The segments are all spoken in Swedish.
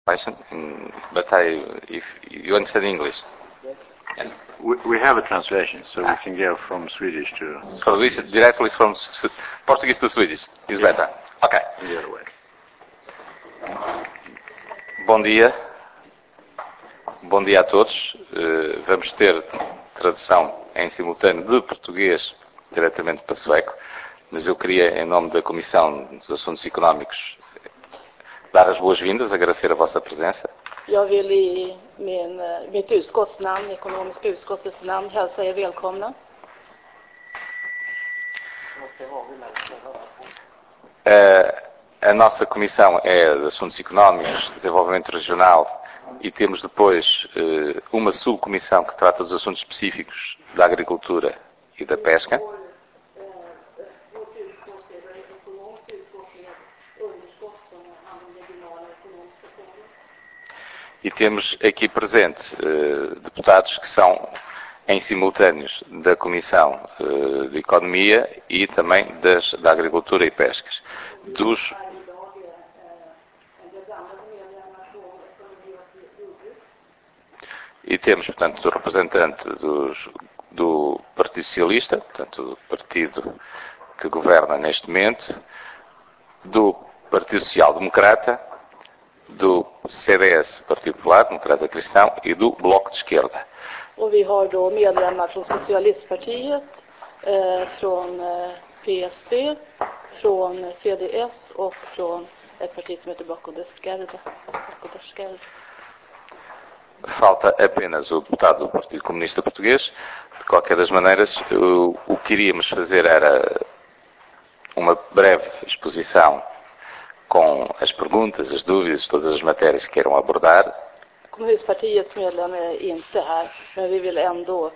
But if you understand English. Yes. And We have a translation, so we can go from Swedish to... so this is directly from Portuguese to Swedish. Is better. Okay. the other way. Bom dia. Bom dia a todos. Vamos ter tradução em simultâneo de português diretamente para sueco, mas eu queria, em nome da Comissão dos Assuntos Económicos, dar as boas-vindas, agradecer a vossa presença. Jag vill i mitt utskottsnamn, ekonomiska utskottets namn, hälsa er välkomna. A nossa comissão é de Assuntos Económicos, Desenvolvimento Regional e temos depois uma subcomissão que trata dos assuntos específicos da agricultura e da pesca. E temos aqui presente deputados que são em simultâneos da Comissão de Economia e também da Agricultura e Pescas. E temos, portanto, o representante do Partido Socialista, portanto, do partido que governa neste momento, do Partido Social Democrata, do CDS, Partido Popular, Democrata Cristão, e do Bloco de Esquerda. Och vi har då medlemmar från Socialistpartiet, från PSP, från CDS och från ett parti som heter Bloco de Esquerda. Falta apenas o deputado do Partido Comunista Português. De qualquer das maneiras, o que iríamos fazer era uma breve exposição com as perguntas, as dúvidas, todas as matérias que queiram abordar. Kommunistpartiets medlem är inte här, men vi vill ändå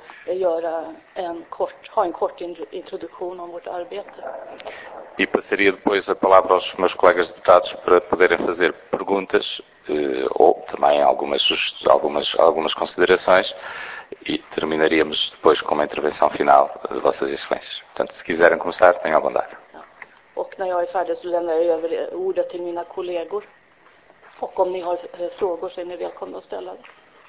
ha en kort introduktion om vårt arbete. E passaria depois a palavra aos meus colegas deputados para poderem fazer perguntas ou também algumas considerações e terminaríamos depois com uma intervenção final de Vossas Excelências. Portanto, se quiserem começar, tenham à vontade. Och när jag är färdig så lämnar jag över ordet till mina kollegor. Och om ni har frågor så är ni välkomna att ställa det.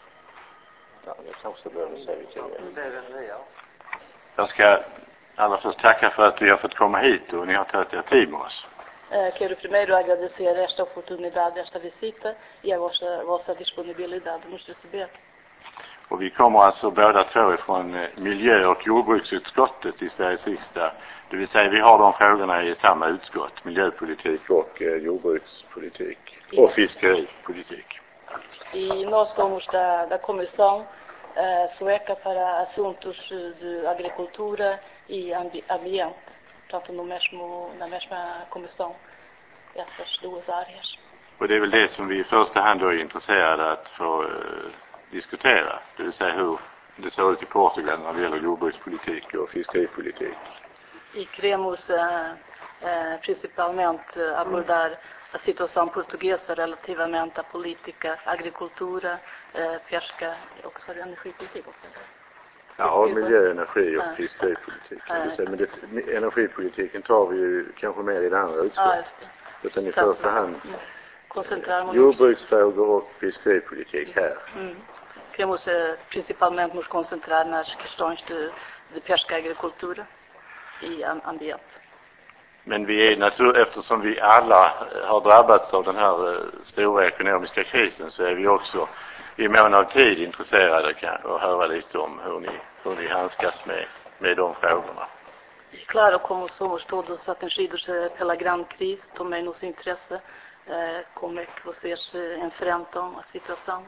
Jag ska allra först tacka för att vi har fått komma hit och ni har tagit er tid med oss. Quero primeiro agradecer esta oportunidade, esta visita e a vossa disponibilidade de nos receber. Och vi kommer alltså båda två ifrån miljö- och jordbruksutskottet i Sveriges riksdag. Det vill säga vi har de frågorna i samma utskott, miljöpolitik och jordbrukspolitik och fiskeripolitik. E nós somos da Comissão Sueca para Assuntos de Agricultura e Ambiente. Portanto, na mesma comissão, essas duas áreas. Och det är väl det som vi i första hand då är intresserade att få diskutera. Det vill säga hur det ser ut i Portugal när det gäller jordbrukspolitik och fiskeripolitik. E queremos principalmente abordar a situação portuguesa relativamente à política, agricultura, pesca och också energipolitik också. Ja, miljö, energi och fiskeripolitik. Men energipolitiken tar vi ju kanske mer i det andra utskottet. Ja, just det. Utan i första hand jordbruksfrågor och fiskeripolitik här. Queremos principalmente nos concentrar nas questões de pesca e agricultura e ambiente. Men vi är eftersom vi alla har drabbats av den här stora ekonomiska krisen så är vi också i mån av tid intresserade att höra lite om hur ni handskas med de frågorna. Claro, como somos todos atingidos pela grande crise, também nos interessa como é que vocês enfrentam a situação.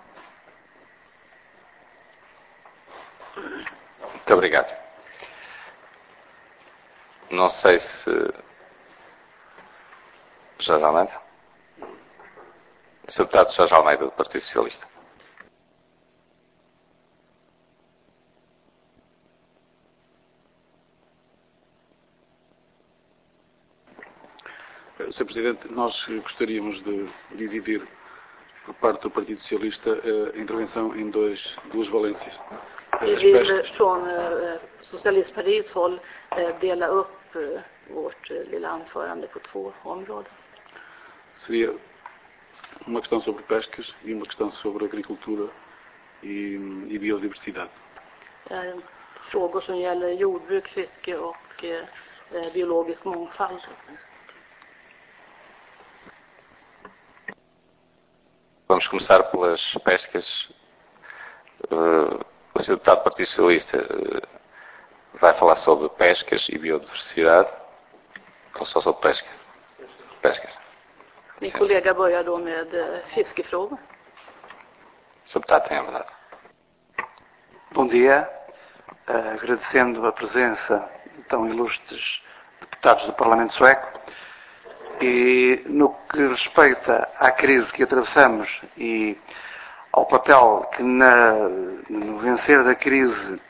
Muito obrigado. Não sei se Jorge Almeida. Sr. Deputado Jorge Almeida, do Partido Socialista. Sr. Presidente, nós gostaríamos de dividir, por parte do Partido Socialista, a intervenção em duas valências. Vi vill från Socialistpartiets håll dela upp vårt lilla anförande på två områden. Seria uma questão sobre pescas e uma questão sobre agricultura e biodiversidade. Frågor som gäller jordbruk, fiske och biologisk mångfald. Vamos começar pelas pescas. O Sr. Deputado do Partido Socialista vai falar sobre pescas e biodiversidade. Ou só sobre pesca? Pescas. Min kollega börjar då med fiskefrågor. O Sr. Deputado tem a verdade. Bom dia. Agradecendo a presença de tão ilustres deputados do Parlamento Sueco. E no que respeita à crise que atravessamos e ao papel que no vencer da crise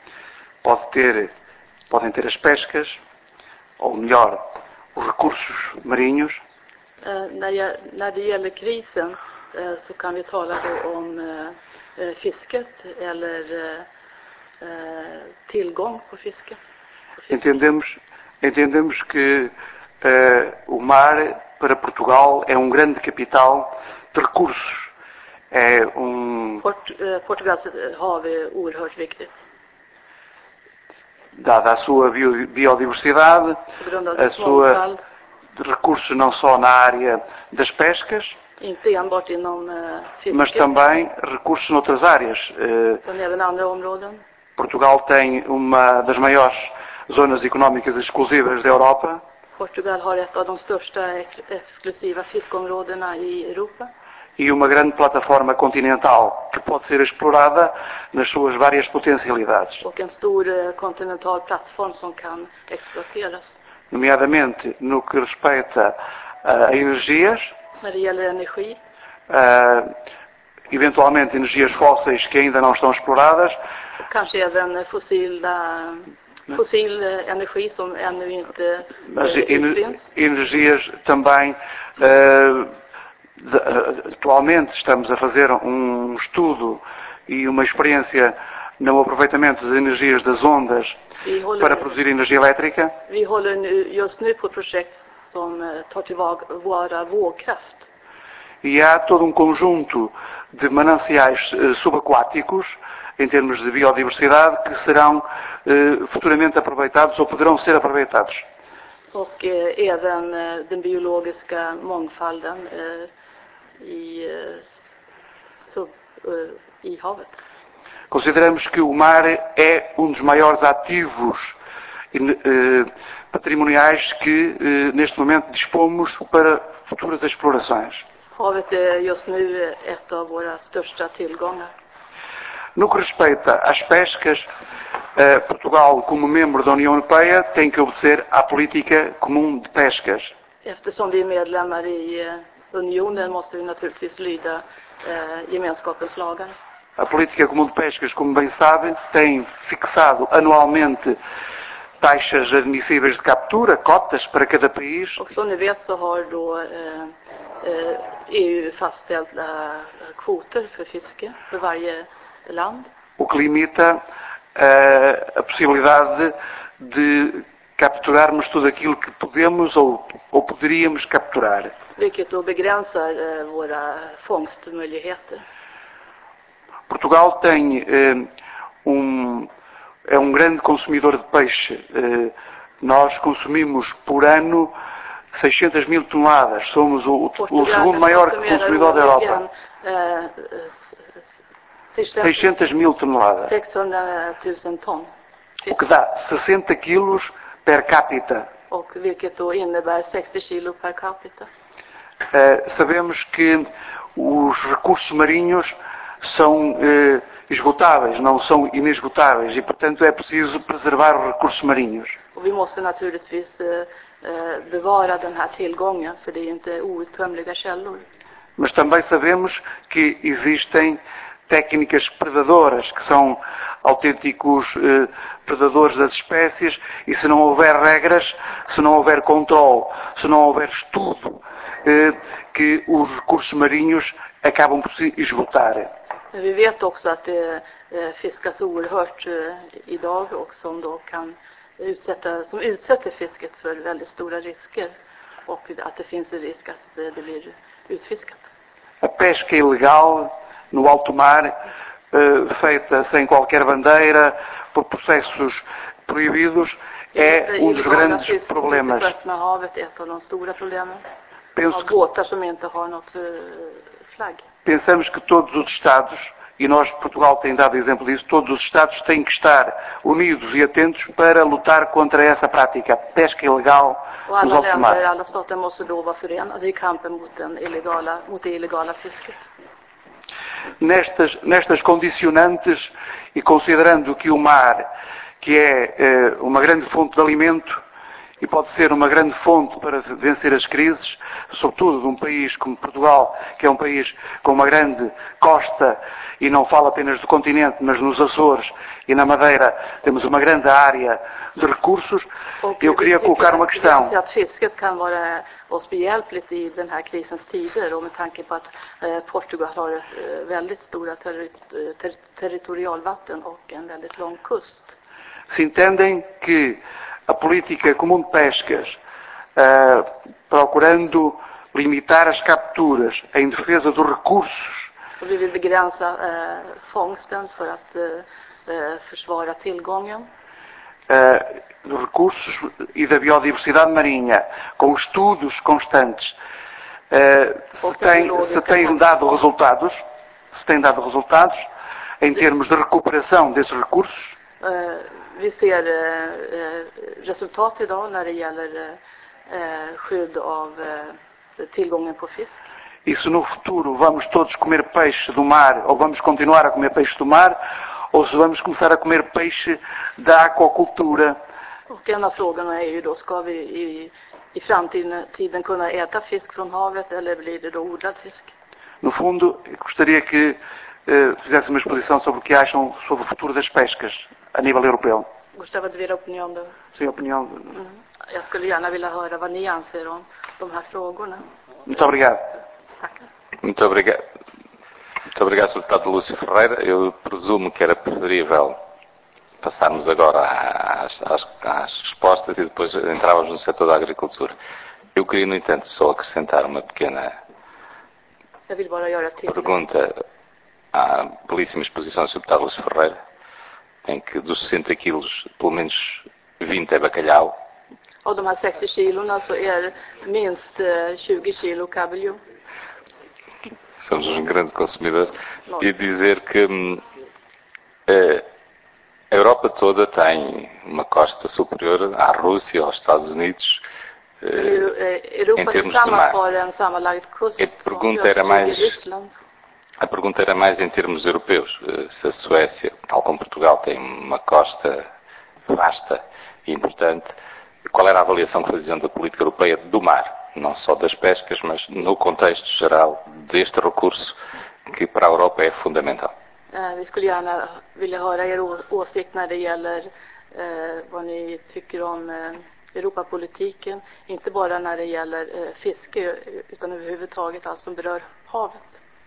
podem ter as pescas, ou melhor, os recursos marinhos. När det gäller krisen så kan vi tala då om fisket eller tillgång på fiske. Entendemos que o mar para Portugal é um grande capital de recursos. Portugals hav är oerhört viktigt. Dada a sua biodiversidade, a sua recursos não só na área das pescas, inte enbart inom fisket, mas também recursos noutras áreas. Utan även andra områden. Portugal tem uma das maiores zonas económicas exclusivas da Europa. Portugal har ett av de största exklusiva fiskområdena i Europa. E uma grande plataforma continental que pode ser explorada nas suas várias potencialidades. Och en stor kontinental plattform som kan exploateras. Nomeadamente no que respeita a energias. När det gäller energi. Eventualmente energias fósseis que ainda não estão exploradas. Kanske även fossil energi som ännu inte utvinns. Energias também. Atualmente estamos a fazer um estudo e uma experiência no aproveitamento das energias das ondas para produzir energia elétrica. Vi håller just nu på ett projekt som tar tillvara vågkraft. E há todo um conjunto de mananciais subaquáticos, em termos de biodiversidade, que serão futuramente aproveitados ou poderão ser aproveitados. Och även den biologiska mångfalden i havet. Consideramos que o mar é um dos maiores ativos patrimoniais que neste momento dispomos para futuras explorações. Havet är just nu ett av våra största tillgångar. No que respeita às pescas, Portugal, como membro da União Europeia, tem que obedecer à política comum de pescas. Eftersom vi är medlemmar i unionen måste vi naturligtvis lyda gemenskapens lagar. A política comum de pescas, como bem sabe, tem fixado anualmente taxas admissíveis de captura, cotas para cada país. Och som ni vet så har då EU fastställda kvoter för fiske för varje land. O que limita a possibilidade de capturarmos tudo aquilo que podemos ou poderíamos capturar. Vilket då begränsar våra fångstmöjligheter. Portugal é um grande consumidor de peixe. Nós consumimos por ano 600 mil toneladas. Somos o segundo maior consumidor da Europa. 600 mil toneladas. 600 000 ton. O que dá 60 quilos per capita. Och vilket då innebär 60 kilo per capita. Sabemos que os recursos marinhos são esgotáveis, não são inesgotáveis e, portanto, é preciso preservar os recursos marinhos. Och vi måste naturligtvis bevara den här tillgången, för det är inte outtömliga källor. Mas também sabemos que existem técnicas predadoras, que são autênticos predadores das espécies, e se não houver regras, se não houver controle, se não houver estudo, que os recursos marinhos acabam por se esgotar. Men vi vet också att det fiskas oerhört idag och som då kan utsätter fisket för väldigt stora risker och att det finns en risk att det blir utfiskat. a pesca ilegal no alto mar, feita sem qualquer bandeira, por processos proibidos, é dos grandes problemas. Penso que pensamos que todos os Estados, e nós, Portugal, tem dado exemplo disso, todos os Estados têm que estar unidos e atentos para lutar contra essa prática, a pesca ilegal nos altos mares. Alla stater måste då vara förenade i kampen mot det illegala fisket. Nestas condicionantes e considerando que o mar, que é uma grande fonte de alimento e pode ser uma grande fonte para vencer as crises, sobretudo de um país como Portugal, que é um país com uma grande costa e não falo apenas do continente, mas nos Açores e na Madeira temos uma grande área de recursos. Eu queria colocar uma questão. Fisket kan vara oss behjälpligt i den här krisens tider och med tanke på att Portugal har väldigt stora territorialvatten och en väldigt lång kust. Se entendem que a política comum de pescas, procurando limitar as capturas em defesa dos recursos, Vi vill begränsa fångsten för att försvara tillgången. Dos recursos e da biodiversidade marinha, com estudos constantes, se tem dado resultados em termos de recuperação desses recursos. Vi ser resultat idag när det gäller skydd av tillgången på fisk. E se no futuro vamos todos comer peixe do mar, ou vamos continuar a comer peixe do mar, ou se vamos começar a comer peixe da aquacultura. Och en av frågorna är ju då, ska vi i framtiden kunna äta fisk från havet eller blir det då odlad fisk? No fundo, gostaria que fizesse uma exposição sobre o que acham sobre o futuro das pescas a nível europeu. Gostava de ver opinião do... Sim, opinião. Jag skulle gärna vilja höra vad ni anser om de här frågorna. Muito obrigado. Tack. Muito obrigado. Muito obrigado, Sr. Deputado Lúcio Ferreira. Eu presumo que era preferível passarmos agora às respostas e depois entrávamos no setor da agricultura. Eu queria, no entanto, só acrescentar uma pequena pergunta à belíssima exposição do Sr. Deputado Lúcio Ferreira, em que dos 60 quilos, pelo menos 20 é bacalhau. Av de här 60 kilorna så är minst 20 kilo kabeljau. Somos um grande consumidor. E dizer que a Europa toda tem uma costa superior à Rússia, aos Estados Unidos, em termos de mar. A pergunta era mais em termos europeus. Se a Suécia, tal como Portugal, tem uma costa vasta e importante, qual era a avaliação que faziam da política europeia do mar? Não só das pescas, mas no contexto geral deste recurso que para a Europa é fundamental. Vi skulle gärna vilja höra er åsikt när det gäller vad ni tycker om Europapolitiken, inte bara när det gäller fiske utan överhuvudtaget allt som berör havet.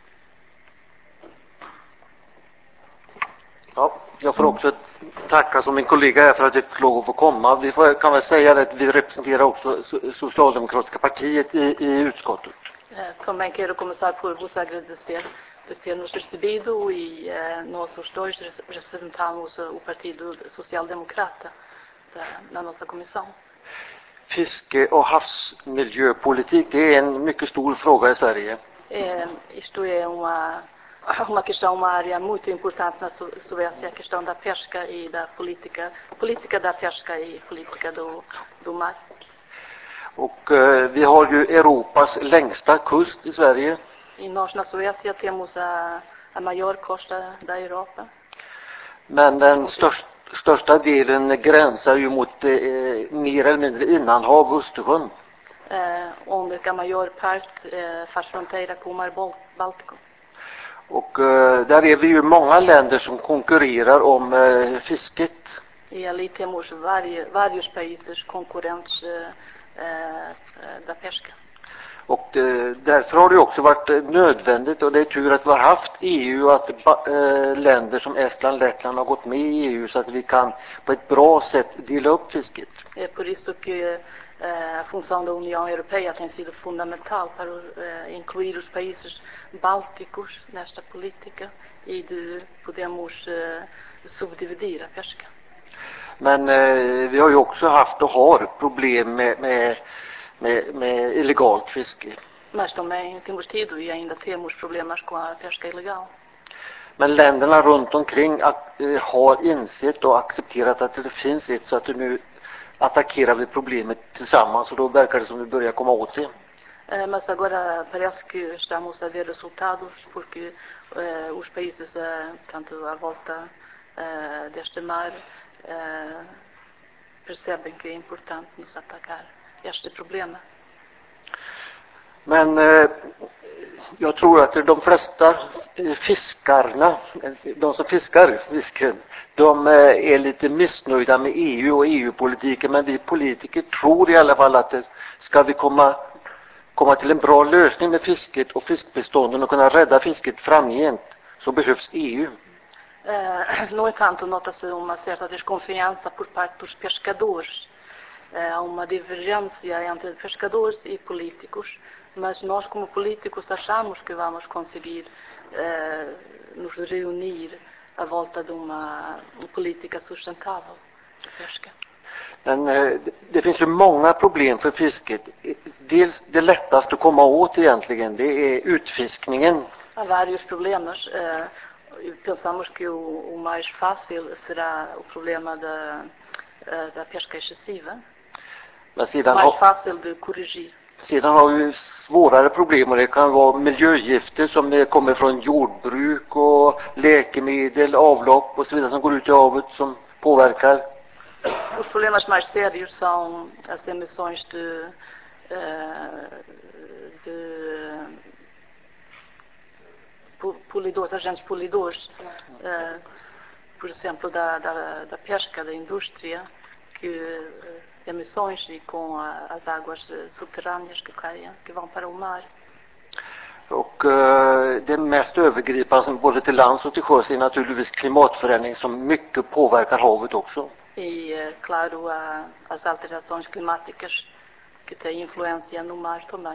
Ja, jag får också tacka som min kollega här för att jag fick lov att få komma. Vi kan väl säga att vi representerar också Socialdemokratiska partiet i utskottet. Também quero começar por vos agradecer por ter nos recebido e nós os dois representamos o Partido Social-Democrata na nossa comissão. Fiske- och havsmiljöpolitik, det är en mycket stor fråga i Sverige. Isto é uma questão, uma área muito importante na Suécia, a questão da pesca e da política da pesca e política do mar. Och vi har ju Europas längsta kust i Sverige. E nós na Suécia temos a maior costa da Europa. Men den största delen gränsar ju mot mer eller mindre innanhav Östersjön. Onde a maior parte faz fronteira com o mar Báltico. Och där är vi ju många länder som konkurrerar om fisket. E ali temos vários países concorrentes da pesca. Och därför har det också varit nödvändigt, och det är tur att vi har haft EU, att länder som Estland, Lettland har gått med i EU så att vi kan på ett bra sätt dela upp fisket. É por isso que a função da União Europeia tem sido fundamental para incluir os países bálticos nesta política e podemos subdividir a pesca. Men vi har ju också haft och har problem med illegalt fiske. Mas também temos tido e ainda temos problemas com a pesca ilegal. Men länderna runt omkring har insett och accepterat att det finns ett, så att nu attackerar vi problemet tillsammans och då verkar det som vi börjar komma åt det. Mas agora parece que estamos a ver resultados porque os países tanto à volta deste mar percebem que é importante nos atacar este problema. Men jag tror att de flesta fiskarna, de som fiskar fisken, de är lite missnöjda med EU och EU-politiken, men vi politiker tror i alla fall att ska vi komma till en bra lösning med fisket och fiskbestånden och kunna rädda fisket framgent, så behövs EU. No entanto, nota-se uma certa desconfiança por parte dos pescadores. Há uma divergência entre pescadores e políticos, mas nós como políticos achamos que vamos conseguir nos reunir à volta de uma política sustentável de pesca. Men det finns ju många problem för fisket. Dels det lättaste att komma åt egentligen, det är utfiskningen. Há vários problemas. Pensamos que o mais fácil será o problema da pesca excessiva. Mais fácil de corrigir. Sedan har vi svårare problem, och det kan vara miljögifter som kommer från jordbruk och läkemedel, avlopp och så vidare som går ut i havet som påverkar. Os problemas mais sérios são as emissões de polidores, agentes polidores, por exemplo, da pesca, da indústria, que emissões e com as águas subterrâneas que caem, que vão para o mar. Och det mest övergripande som både till lands och till sjöss är naturligtvis klimatförändring som mycket påverkar havet också. E claro, as alterações climáticas que têm influência no mar também.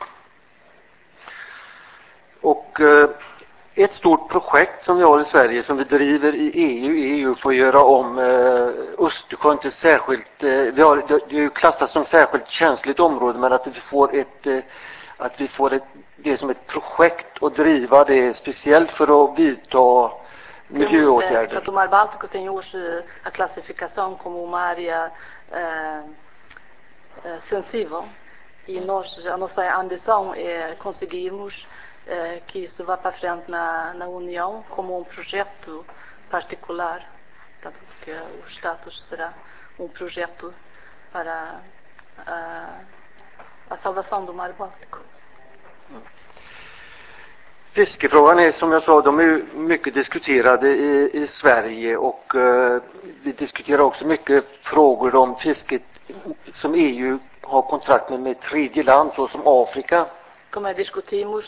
Och ett stort projekt som vi har i Sverige som vi driver i EU för att göra om Östersjön till särskilt, det är ju klassat som särskilt känsligt område, men att vi får det som ett projekt och driva det speciellt för att vidta miljöåtgärder. O Mar Báltico tem hoje a classificação como uma área sensível e a nossa ambição é conseguirmos que isso vá para frente na União como projeto particular, tanto que o status será projeto para a salvação do Mar Báltico. Fiskefrågan är, som jag sa, de är mycket diskuterade i Sverige, och vi diskuterar också mycket frågor om fisket som EU har kontrakt med tredje land, så som Afrika. Como discutimos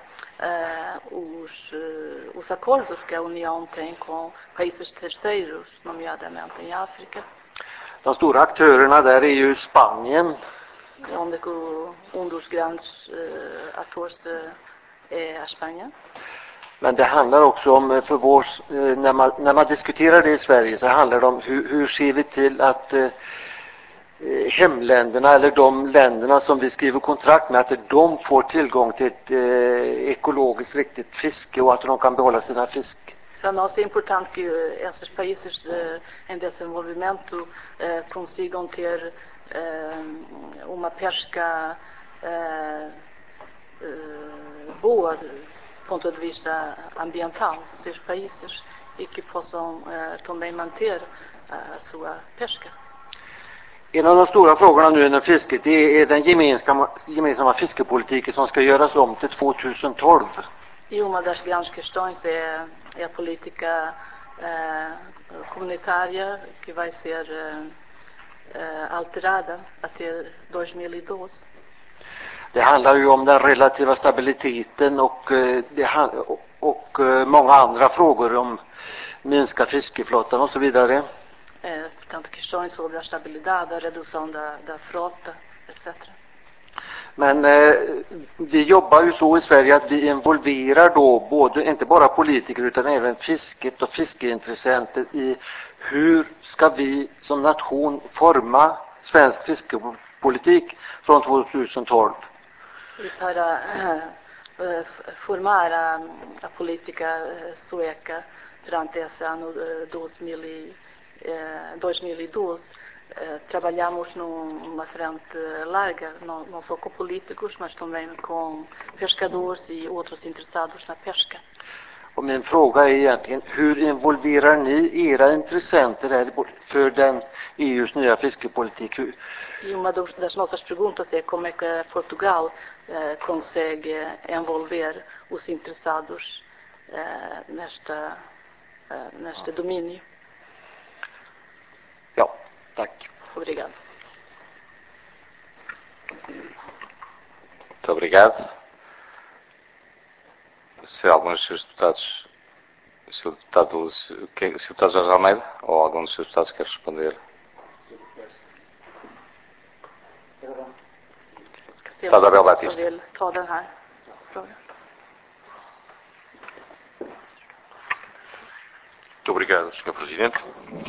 os acordos que a União tem com países terceiros, nomeadamente em África. De stora aktörerna där är ju Spanien. Onde dos grandes atores är Spanien. Men det handlar också om, när man diskuterar det i Sverige, så handlar det om hur ser vi till att hemländerna eller de länderna som vi skriver kontrakt med, att de får tillgång till ett ekologiskt riktigt fiske och att de kan behålla sina fisk. Para nós é importante que esses países em desenvolvimento consigam ter uma pesca boa do ponto de vista ambiental, seus países, e que possam também manter a sua pesca. En av de stora frågorna nu inom fisket är den gemensamma fiskepolitiken som ska göras om till 2012. E uma das grandes questões é a política comunitária que vai ser alterada até 2012. Det handlar ju om den relativa stabiliteten och många andra frågor om minska fiskeflottan och så vidare. Portanto, questões sobre a estabilidade, a redução da frota. etc. Men vi jobbar ju så i Sverige att vi involverar då både, inte bara politiker utan även fisket och fiskeintressenter i hur ska vi som nation forma svensk fiskepolitik från 2012. Para formar a política sueca durante esse ano 2012, trabalhamos numa frente larga, não só com políticos, mas também com pescadores e outros interessados na pesca. Och min fråga är egentligen, hur involverar ni era intressenter här för den EUs nya fiskepolitik? E uma das nossas perguntas é como é que Portugal consegue envolver os interessados neste domínio. Ja, tack. Obrigado. Muito obrigado. Se algum dos seus deputados, se o deputado Jorge Almeida ou algum dos seus deputados quer responder. Deputado Abel Batista. Vill ta den här frågan. Muito obrigado, Sr. Presidente.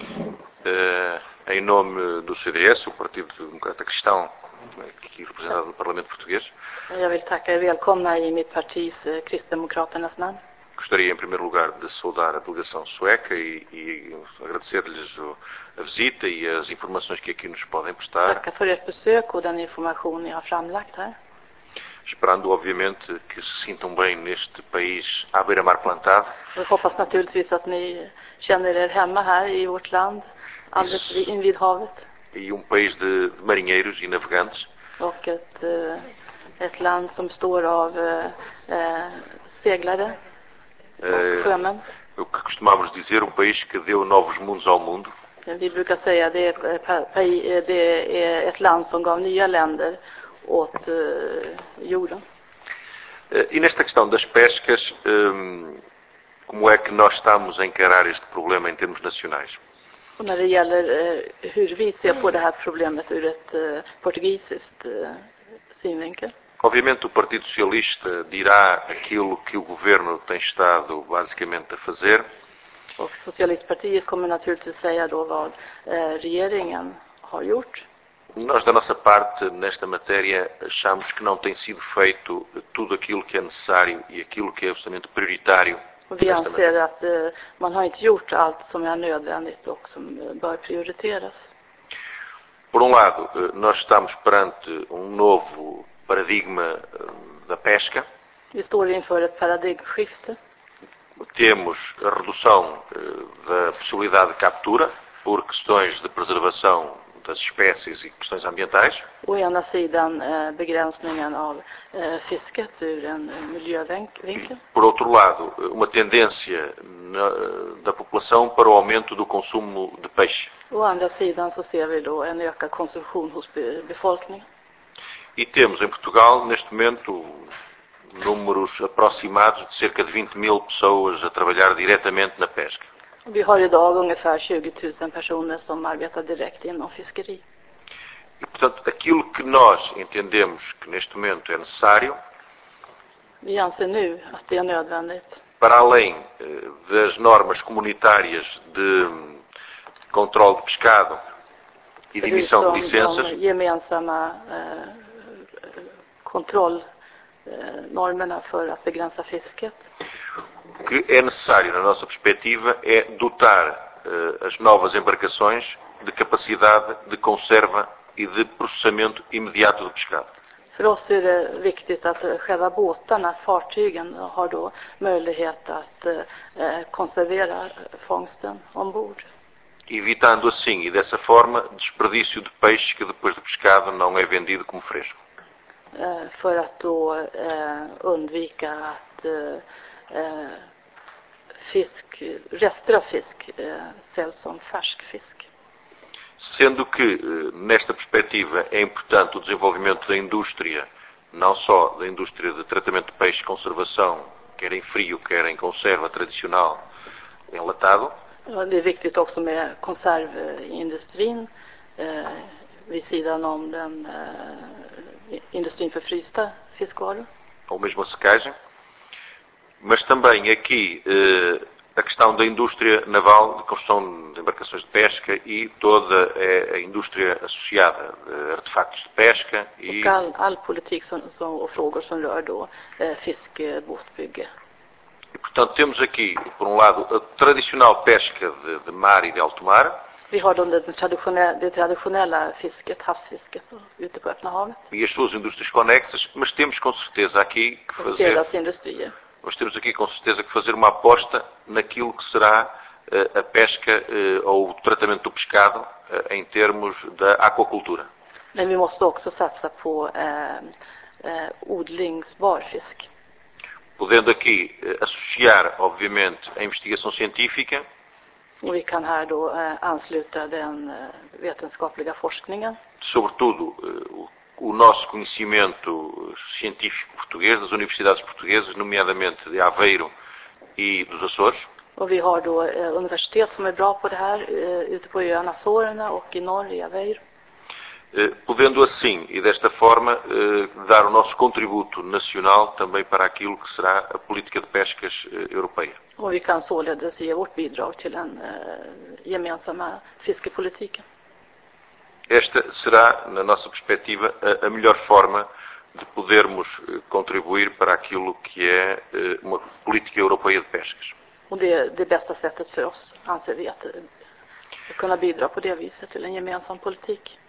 Em nome do CDS, o Partido Democrata Cristão, aqui representado no Parlamento Português. Jag vill tacka er välkomna i mitt partis Kristdemokraternas namn. Gostaria, em primeiro lugar, de saudar a delegação sueca e agradecer-lhes a visita e as informações que aqui nos podem prestar. Tackar för ert besök och den information ni har framlagt här. Esperando, obviamente, que se sintam bem neste país à beira-mar plantado. Jag hoppas naturligtvis att ni känner er hemma här i vårt land, alldeles invid havet. E país de marinheiros e navegantes. Och ett land som består av seglare och sjömän. O que costumamos dizer, país que deu novos mundos ao mundo. Vi brukar säga att det är ett land som gav nya länder åt jorden. E nesta questão das pescas, como é que nós estamos a encarar este problema em termos nacionais? Och när det gäller hur vi ser på det här problemet ur ett portugisiskt synvinkel. Obviamente o Partido Socialista dirá aquilo que o governo tem estado basicamente a fazer. Och Socialistpartiet kommer naturligtvis säga då vad regeringen har gjort. Nós, da nossa parte, nesta matéria, achamos que não tem sido feito tudo aquilo que é necessário e aquilo que é absolutamente prioritário. Och vi anser att man har inte gjort allt som är nödvändigt och som bör prioriteras. Por lado, nós estamos perante novo paradigma da pesca. Vi står inför ett paradigmskifte. Temos a redução da possibilidade de captura por questões de preservação das espécies e questões ambientais. Å ena sidan begränsningen av fisket ur en miljövinkel. Por outro lado, uma tendência da população para o aumento do consumo de peixe. Å andra sidan så ser vi då en ökad konsumtion hos befolkningen. E temos em Portugal, neste momento, números aproximados de cerca de 20 mil pessoas a trabalhar diretamente na pesca. Vi har idag ungefär 20 000 personer som arbetar direkt inom fiskeri. E, portanto, aquilo que nós entendemos que neste momento é necessário, vi anser nu att det är nödvändigt. Para além das normas comunitárias de controle de pescado e de emissão de licenças, gemensamma kontrollnormerna för att begränsa fisket. O que é necessário, na nossa perspectiva, é dotar as novas embarcações de capacidade de conserva e de processamento imediato do pescado. För oss är det viktigt att själva båtarna, fartygen, har då möjlighet att konservera fångsten ombord. Evitando assim e dessa forma desperdício de peixe que depois de pescado não é vendido como fresco. För att då undvika att rester av fisk säljs som färsk fisk. Sendo que, nesta perspectiva, é importante o desenvolvimento da indústria, não só da indústria de tratamento de peixe e conservação, quer em frio, quer em conserva tradicional, enlatado. Det är viktigt också med konservindustrin, vid sidan om den industrin för frysta fiskvaror. Ou mesmo a secagem. Mas também aqui a questão da indústria naval, de construção de embarcações de pesca e toda a indústria associada, artefactos de pesca e... Och all politik och frågor som rör då fiske, båtbygge. E, portanto, temos aqui, por um lado, a tradicional pesca de mar e de alto mar. Vi har då det traditionella fisket, havsfisket ute på öppna havet. E as suas indústrias conexas, mas temos com certeza aqui que fazer... Deras industrier. Nós temos aqui com certeza que fazer uma aposta naquilo que será a pesca ou o tratamento do pescado em termos da aquacultura. Men vi måste också satsa på odlingsbar fisk. Podendo aqui associar, obviamente, a investigação científica. Och vi kan här då ansluta den vetenskapliga forskningen. Sobretudo o nosso conhecimento científico português, das universidades portuguesas, nomeadamente de Aveiro e dos Açores. Och vi har då universitet som är bra på det här ute på öarna Azorerna och i norr i Aveiro. Podendo assim e desta forma dar o nosso contributo nacional também para aquilo que será a política de pescas europeia. Och vi kan således ge vårt bidrag till den gemensamma fiskepolitiken. Esta será, na nossa perspectiva, a melhor forma de podermos contribuir para aquilo que é uma política europeia de pescas. Och det är det bästa sättet för oss, anser vi, att kunna bidra på det viset till en gemensam politik.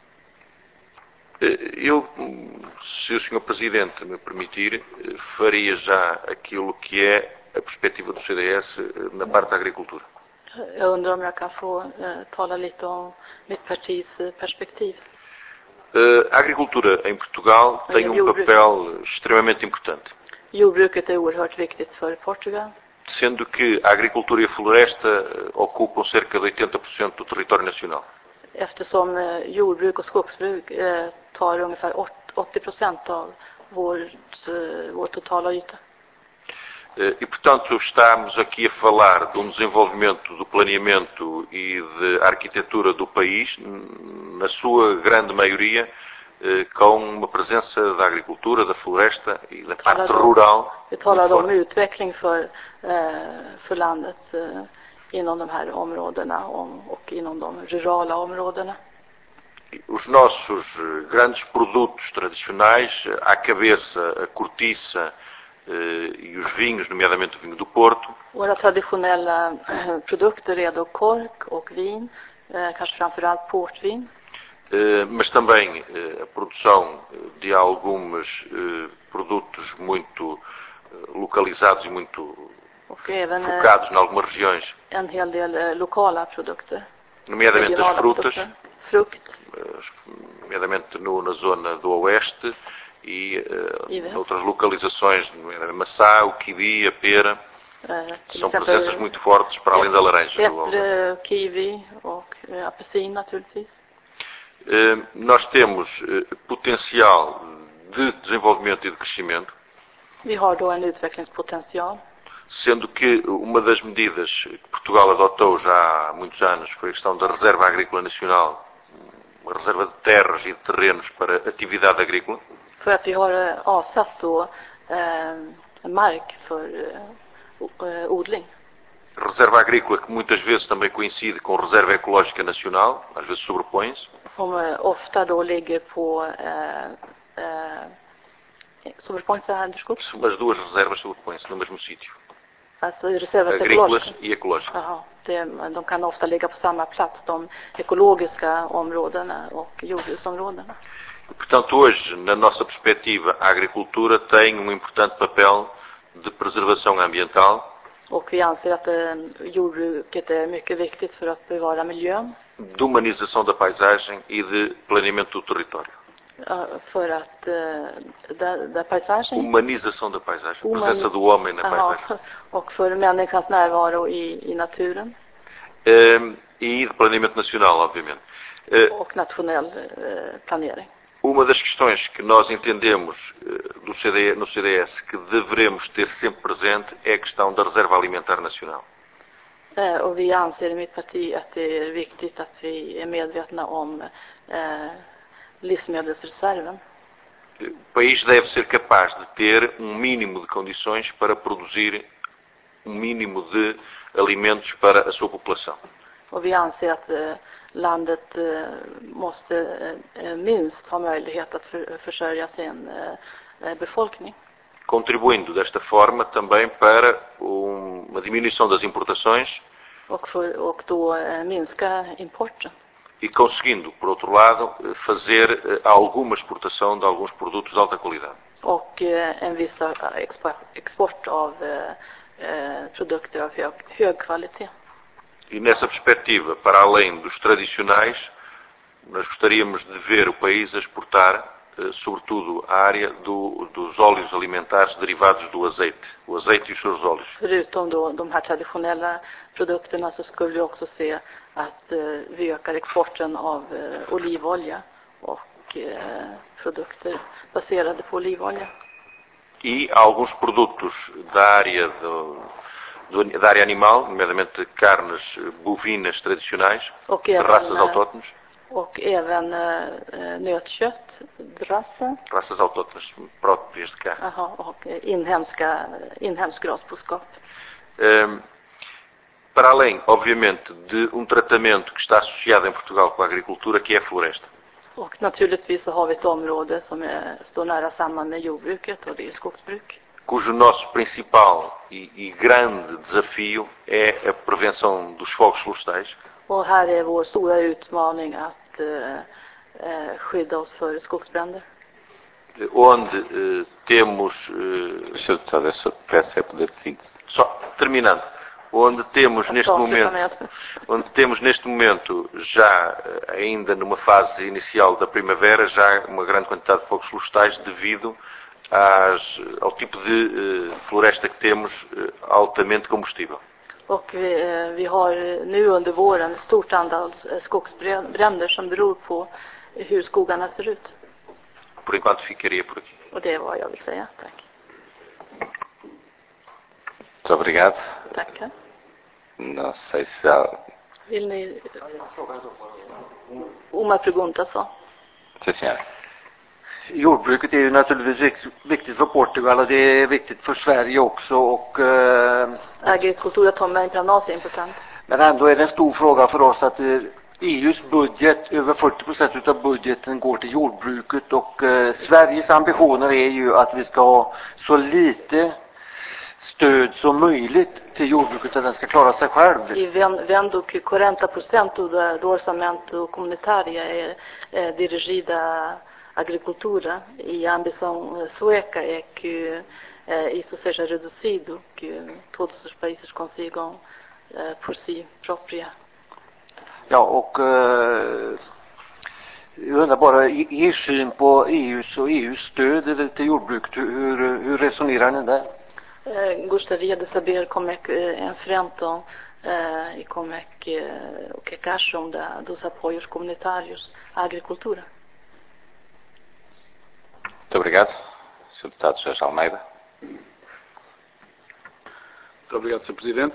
Eu, se o Sr. Presidente me permitir, faria já aquilo que é a perspectiva do CDS na parte da agricultura. Jag undrar om jag kan få tala lite om mitt partis perspektiv. A agricultura em Portugal tem papel extremamente importante. Jordbruket är oerhört viktigt för Portugal. Sendo que a agricultura e a floresta ocupam cerca de 80% do território nacional. Eftersom jordbruk och skogsbruk tar ungefär 80% av vår totala yta. E, portanto, estamos aqui a falar de um desenvolvimento do planeamento e de arquitetura do país, na sua grande maioria, com uma presença da agricultura, da floresta e da parte rural. Vi talar om utveckling för landet inom de här områdena och inom de rurala områdena. Os nossos grandes produtos tradicionais, à cabeça, a cortiça e os vinhos, nomeadamente o vinho do Porto. Våra traditionella produkter är då kork och vin, kanske framförallt portvin. Mas também a produção de alguns produtos muito localizados e muito focados em algumas regiões. En hel del lokala produkter. Nomeadamente as frutas. Frukt. Nomeadamente na zona do oeste e noutras localizações, nomeadamente maçã, o kiwi, a pera. São presenças muito fortes para além da laranja. Äpple, kiwi och apelsin naturligtvis. Nós temos potencial de desenvolvimento e de crescimento. Vi har då en utvecklingspotential. Sendo que uma das medidas que Portugal adotou já há muitos anos foi a questão da Reserva Agrícola Nacional, uma reserva de terras e de terrenos para atividade agrícola. För att vi har avsatt då mark för odling. Reserva agrícola que muitas vezes também coincide com Reserva Ecológica Nacional, às vezes sobrepõe-se. Som ofta då ligger på sobrepõe-se a as duas reservas sobrepõem-se no mesmo sítio. Alltså reservas agrícolas e ecológicas. Jaha, de kan ofta ligga på samma plats, de ekologiska områdena och jordbruksområdena. Portanto, hoje, na nossa perspectiva, a agricultura tem importante papel de preservação ambiental. Och vi anser att jordbruket är mycket viktigt för att bevara miljön. De humanização da paisagem e de planeamento do território. För att da paisagen. Humanização da paisagem, presença do homem na paisagem. Och för människans närvaro i naturen. E de planeamento nacional, obviamente. Och nationell planering. Uma das questões que nós entendemos no CDS que devemos ter sempre presente é a questão da reserva alimentar nacional. Och vi anser i mitt parti att det är viktigt att vi är medvetna om livsmedelsreserven. O país deve ser capaz de ter mínimo de condições para produzir mínimo de alimentos para a sua população. Och vi anser att landet måste minst ha möjlighet att försörja sin befolkning. Contribuindo desta forma também para uma diminuição das importações Och då minska importen. e conseguindo, por outro lado, fazer alguma exportação de alguns produtos de alta qualidade. Och en viss export av produkter av hög kvalitet. E nessa perspectiva, para além dos tradicionais, nós gostaríamos de ver o país a exportar, sobretudo, a área dos óleos alimentares derivados do azeite. O azeite e os seus óleos. Förutom då de här traditionella produkterna så skulle vi också se att vi ökar exporten av olivolja och produkter baserade på olivolja. E alguns produtos da área da área animal, nomeadamente carnes bovinas tradicionais, de raças autóctones. Och även nötkött, Raças autóctones próprias de cá. Aha, och inhemsk rasboskap. Para além, obviamente, de tratamento que está associado em Portugal com a agricultura, que é a floresta. Och naturligtvis så har vi ett område som står nära samman med jordbruket och det är skogsbruk. Cujo nosso principal e grande desafio é a prevenção dos fogos florestais. Och här är vår stora utmaning att skydda oss för skogsbränder. Onde temos... Deixa peço poder de síntese. Só terminando. Onde temos neste momento já ainda numa fase inicial da primavera já uma grande quantidade de fogos florestais devido ao tipo de floresta que temos altamente combustível. Och vi har nu under våren ett stort antal skogsbränder som beror på hur skogarna ser ut. Por enquanto ficaria por aqui. Och det är vad jag vill säga. Tack. Muito obrigado. Tackar. Não sei se há... Vill ni... Uma pergunta só. Sim, senhora. Jordbruket är ju naturligtvis viktigt för Portugal och det är viktigt för Sverige också. Och, agricultura também para nós är important. men ändå är det en stor fråga för oss att EUs budget, över 40% av budgeten går till jordbruket och Sveriges ambitioner är ju att vi ska ha så lite stöd som möjligt till jordbruket att den ska klara sig själv. I vendo que 40% do orçamento comunitário é dirigido à agricultura e a ambição sueca é que isso seja reduzido, que todos os países consigam por si própria. Ja, och jag undrar bara, er syn på EUs stöd till jordbruket, hur resonerar ni där? Gostaria de saber como é que enfrentam e como é que o que acham dos apoios comunitários à agricultura. Muito obrigado. Sr. Deputado Jorge Almeida. Muito obrigado, Sr. Presidente.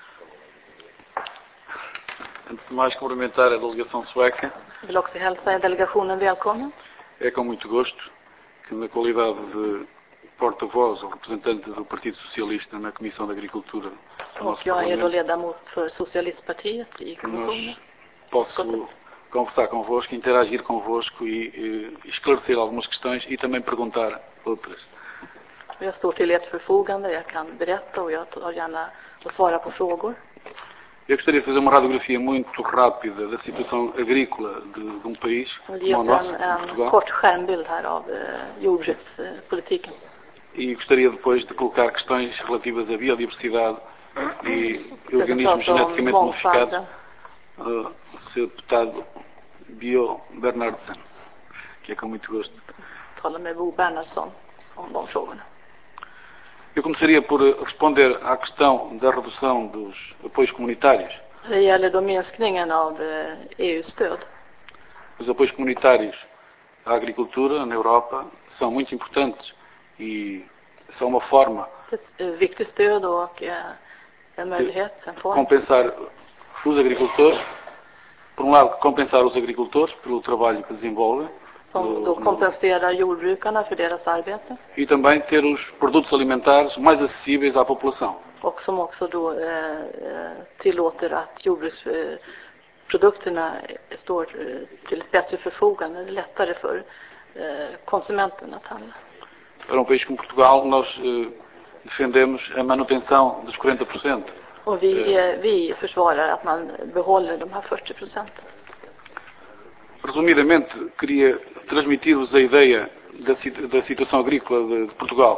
Antes de mais, cumprimentar a delegação sueca. Vill också hälsa delegationen välkommen. É com muito gosto que, na qualidade de porta-voz ou representante do Partido Socialista na Comissão de Agricultura do nosso Jag är då Parlamento, ledamot för Socialistpartiet i kommissionen. posso conversar convosco, interagir convosco e esclarecer algumas questões e também perguntar outras. Jag står till ert förfogande, jag kan berätta och jag tar gärna och svara på frågor. Eu gostaria de fazer uma radiografia muito rápida da situação agrícola de país como o nosso, en Portugal. kort skärmbild här av jordbrukspolitiken. E gostaria depois de colocar questões relativas à biodiversidade e organismos geneticamente modificados ao Sr. Deputado Bio Bernardsen, que é com muito gosto. Tala med Bo Bernhardsson om de frågorna. Eu começaria por responder à questão da redução dos apoios comunitários. Det gäller då minskningen av EU-stöd. Os apoios comunitários à agricultura na Europa são muito importantes e são uma forma Ett viktigt stöd och en möjlighet, en form. compensar os agricultores, por um lado compensar os agricultores pelo trabalho que desenvolvem Som då kompenserar jordbrukarna för deras arbete. E também ter os produtos alimentares mais acessíveis à população. Och som också då tillåter att jordbruksprodukterna står till ett bättre förfogande. Det är lättare för konsumenten att handla. Para país como Portugal, nós defendemos a manutenção dos 40%. Och vi försvarar att man behåller de här 40%. Resumidamente, queria transmitir-vos a ideia da situação agrícola de Portugal.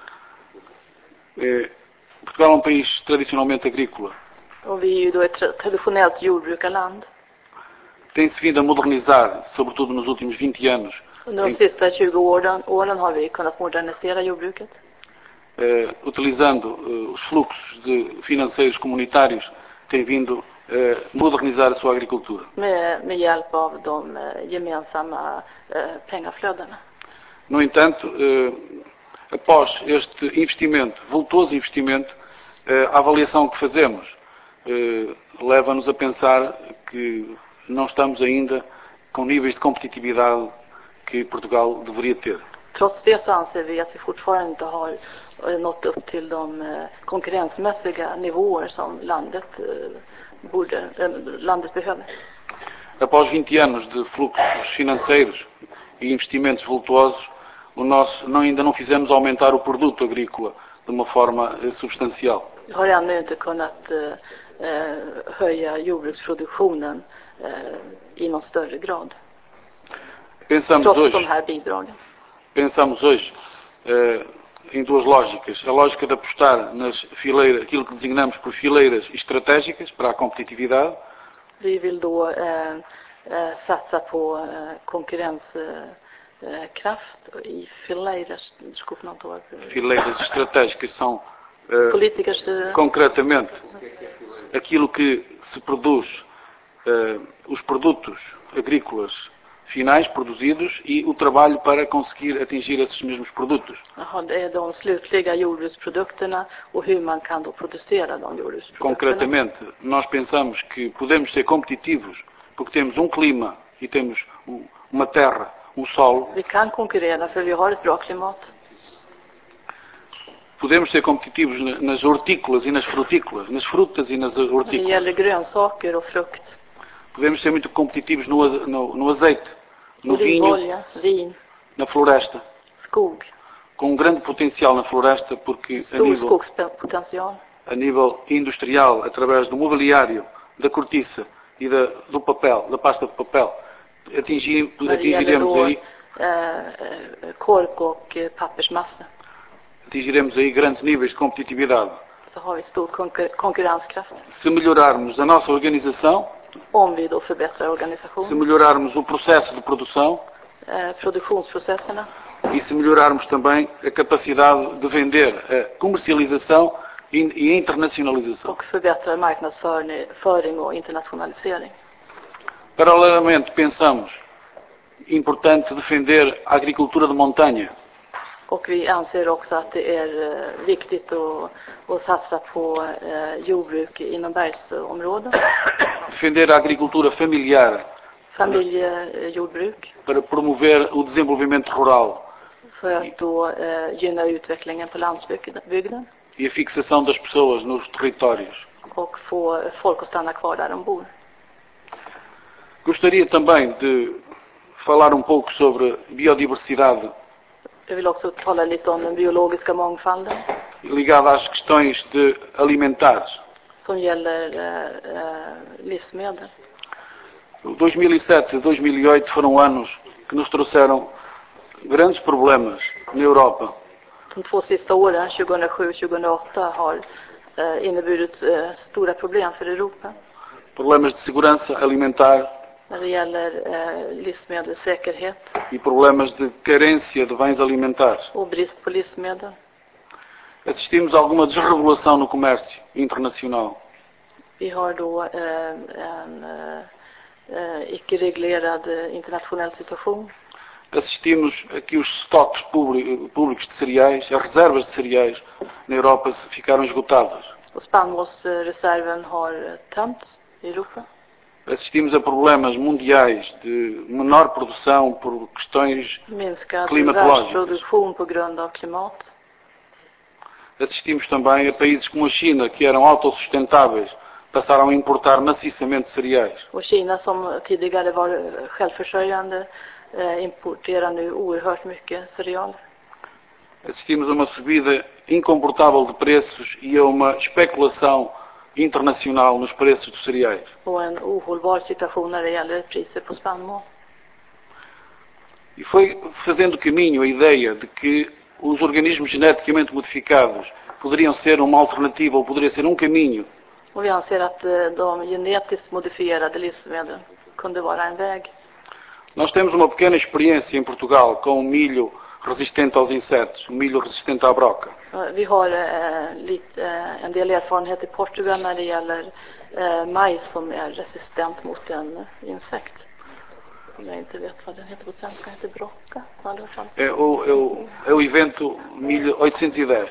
Portugal é um país tradicionalmente agrícola. Och vi är ju då ett traditionellt jordbrukarland. Tem-se vindo a modernizar, sobretudo nos últimos 20 anos. Under de sista 20 åren har vi kunnat modernisera jordbruket. Utilizando os fluxos financeiros comunitários, tem vindo a modernizar a sua agricultura. Med hjälp av de gemensamma pengaflödena. No entanto, após este investimento, voltoso investimento, a avaliação que fazemos leva-nos a pensar que não estamos ainda com níveis de competitividade que Portugal deveria ter. Trots det så anser vi att vi fortfarande inte har nått upp till de konkurrensmässiga nivåer som landet behöver. Após 20 anos de fluxos financeiros e investimentos voltuosos, ainda não fizemos aumentar o produto agrícola de uma forma substancial. Vi har ännu inte kunnat höja jordbruksproduktionen i någon större grad. Trots de här bidragen. Pensamos hoje em duas lógicas. A lógica de apostar nas fileiras, aquilo que designamos por fileiras estratégicas para a competitividade. Vi vill då satsa på konkurrenskraft i fileiras. Fileiras estratégicas são concretamente aquilo que se produz, os produtos agrícolas finais produzidos e o trabalho para conseguir atingir esses mesmos produtos. Det är de slutliga jordbruksprodukterna och hur man kan då producera de jordbruksprodukterna. Concretamente, nós pensamos que podemos ser competitivos porque temos clima e temos uma terra, solo. Vi kan konkurrera för vi har ett bra klimat. Podemos ser competitivos nas hortícolas e nas frutícolas, nas frutas e nas hortícolas. Det gäller grönsaker och frukt. Podemos ser muito competitivos no azeite, no vinho, na floresta. Skog. Com grande potencial na floresta, porque a nível industrial, através do mobiliário, da cortiça e do papel, da pasta de papel, atingiremos aí kork och pappersmassa. Atingiremos aí grandes níveis de competitividade. Så har vi stor konkurrenskraft. Se melhorarmos a nossa organização, om vi då förbättrar organisationen. Se melhorarmos o processo de produção, produktionsprocesserna. E se melhorarmos também a capacidade de vender, a comercialização e a internacionalização. Och förbättrar marknadsföring och internationalisering. Paralelamente pensamos importante defender a agricultura de montanha. Och vi anser också att det är viktigt att satsa på jordbruk inom bergsområden. Defender a agricultura familiar. Familjejordbruk. Para promover o desenvolvimento rural. För att då gynna utvecklingen på landsbygden. E a fixação das pessoas nos territórios. Och få folk att stanna kvar där de bor. Gostaria também de falar pouco sobre biodiversidade. Jag vill också tala lite om den biologiska mångfalden. Ligada às questões de alimentares. Som gäller livsmedel. 2007 e 2008 foram anos que nos trouxeram grandes problemas na Europa. De 2 sista åren, 2007-2008, har inneburit stora problem för Europa. Problemas de segurança alimentar. När det gäller livsmedelssäkerhet. E problemas de carência de bens alimentares. Och brist på livsmedel. Assistimos a alguma desregulação no comércio internacional. Vi har då en icke-reglerad internationell situation. Assistimos a que os estoques públicos de cereais, as reservas de cereais na Europa ficaram esgotadas. Och spannmålsreserven har tömts i Europa. assistimos a problemas mundiais de menor produção por questões minskad climatológicas. världsproduktion på grund av klimat. Assistimos também a países como a China, que eram autossustentáveis, passaram a importar maciçamente cereais. Och Kina som tidigare var självförsörjande importerar nu oerhört mycket cerealer. Assistimos a uma subida incomportável de preços e a uma especulação internacional nos preços dos cereais. Och en ohållbar situation när det gäller priser på spannmål. E foi fazendo caminho a ideia de que os organismos geneticamente modificados poderiam ser uma alternativa ou poderia ser um caminho. Och vi anser att de genetiskt modifierade livsmedlen kunde vara en väg. Nós temos uma pequena experiência em Portugal com o milho resistente aos insetos, o milho resistente à broca. Vi har en del erfarenhet i Portugal när det gäller majs som är resistent mot en insekt. Som jag inte vet vad den heter på svenska, heter brocka. É o evento milho 810.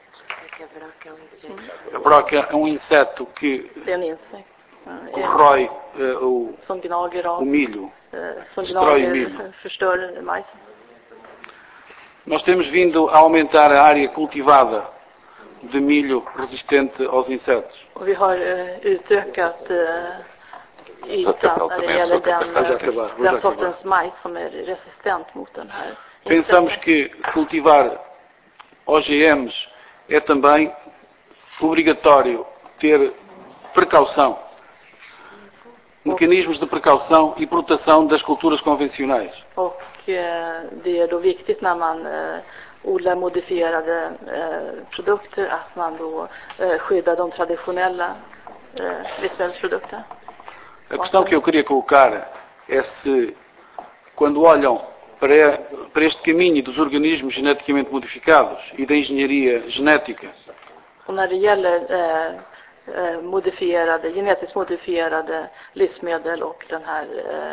A broca é um inseto que Det är en insekt. corrói Som gnager av. o milho, Som destrói o gnager, milho. förstör majsen. Nós temos vindo a aumentar a área cultivada de milho resistente aos insetos. Och vi har utökat ytan när det gäller den sortens majs som är resistent mot den här. Pensamos que cultivar OGMs é também obrigatório ter precaução. Mecanismos de precaução e proteção das culturas convencionais. Och det är då viktigt när man odlar modifierade produkter att man då skyddar de traditionella livsmedelsprodukterna. A questão que eu queria colocar é se, quando olham para este caminho dos organismos geneticamente modificados e da engenharia genética, och när det gäller genetiskt modifierade livsmedel och den här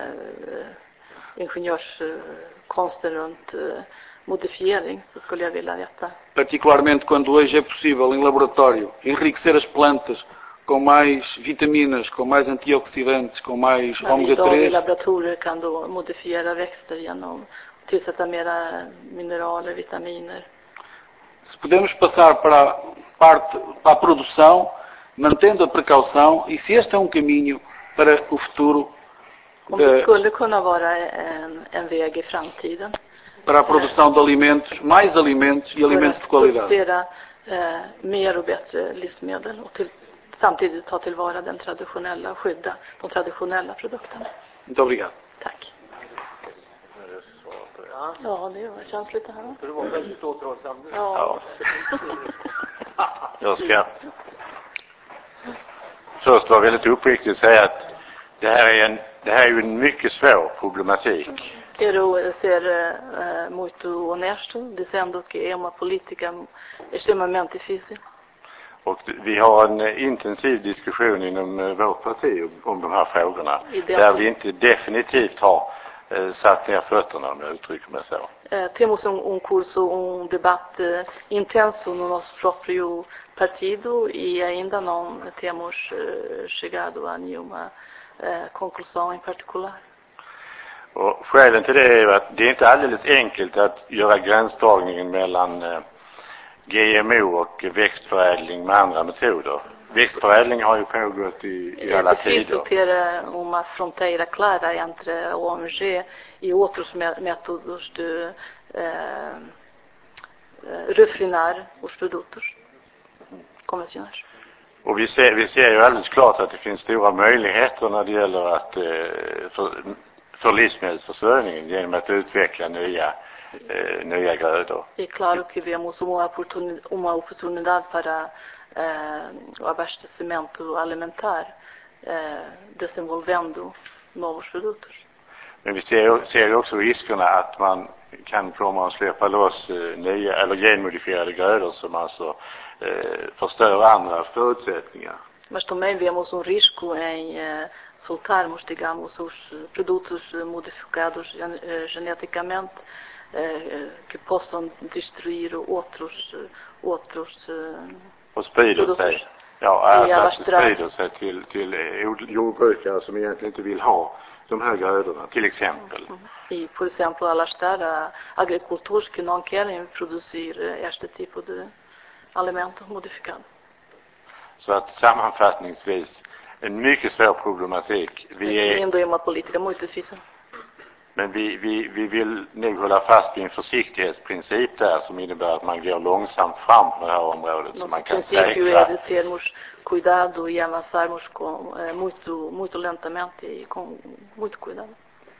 ingenjörskonsten runt modifiering, så skulle jag vilja veta. particularmente quando hoje é possível em laboratório enriquecer as plantas com mais vitaminas, com mais antioxidantes, com mais ômega Idag i 3. laboratorier kan då modifiera växter genom att tillsätta mera mineraler, vitaminer. Se podemos passar para a produção, mantendo a precaução, e se este é um caminho para o futuro, Om det skulle kunna vara en väg i framtiden. para a produção de alimentos, mais alimentos e alimentos de qualidade. Producera mer och bättre livsmedel och samtidigt ta tillvara den traditionella och skydda de traditionella produkterna. Muito obrigado. Tack. Ja, det känns lite här. Det var väldigt återhållsam. Ja. Jag ska först vara väldigt uppriktig och säga att det här är ju en mycket svår problematik. Quero ser muito honesto, dizendo que é uma política extremamente difícil. Och vi har en intensiv diskussion inom vårt parti om de här frågorna. Där vi inte definitivt har satt ner fötterna, om jag uttrycker mig så. Temos curso, debate intenso no nosso próprio partido e ainda não temos chegado a nenhuma conclusão em particular. Och skälen till det är att det är inte alldeles enkelt att göra gränsdragningen mellan GMO och växtförädling med andra metoder. Växtförädling har ju pågått i alla tider. É difícil ter uma fronteira clara entre OMG e outros métodos de refinar os produtos konventionellt. Och vi ser ju alldeles klart att det finns stora möjligheter när det gäller att för livsmedelsförsörjningen genom att utveckla nya grödor. É claro que vemos uma oportunidade para o abastecimento alimentar desenvolvendo novos produtos. Men vi ser ju också riskerna att man kan komma att släppa loss nya eller genmodifierade grödor som alltså förstör andra förutsättningar. Mas também vemos risco em soltarmos, digamos, os produtos modificados geneticamente que possam destruir outros och sprider produtos. sig. Ja, alltså att det sprider sig till jordbrukare som egentligen inte vill ha de här grödorna, till exempel. E, por exemplo, ela está agricultores que não querem produzir este tipo de alimento modificado. Så att sammanfattningsvis en mycket svår problematik. Ainda é uma política muito difícil. Men vi vill nog hålla fast vid en försiktighetsprincip där som innebär att man går långsamt fram på det här området så man kan säkra. É de termos cuidado e avançarmos com muito lentamente e com muito cuidado.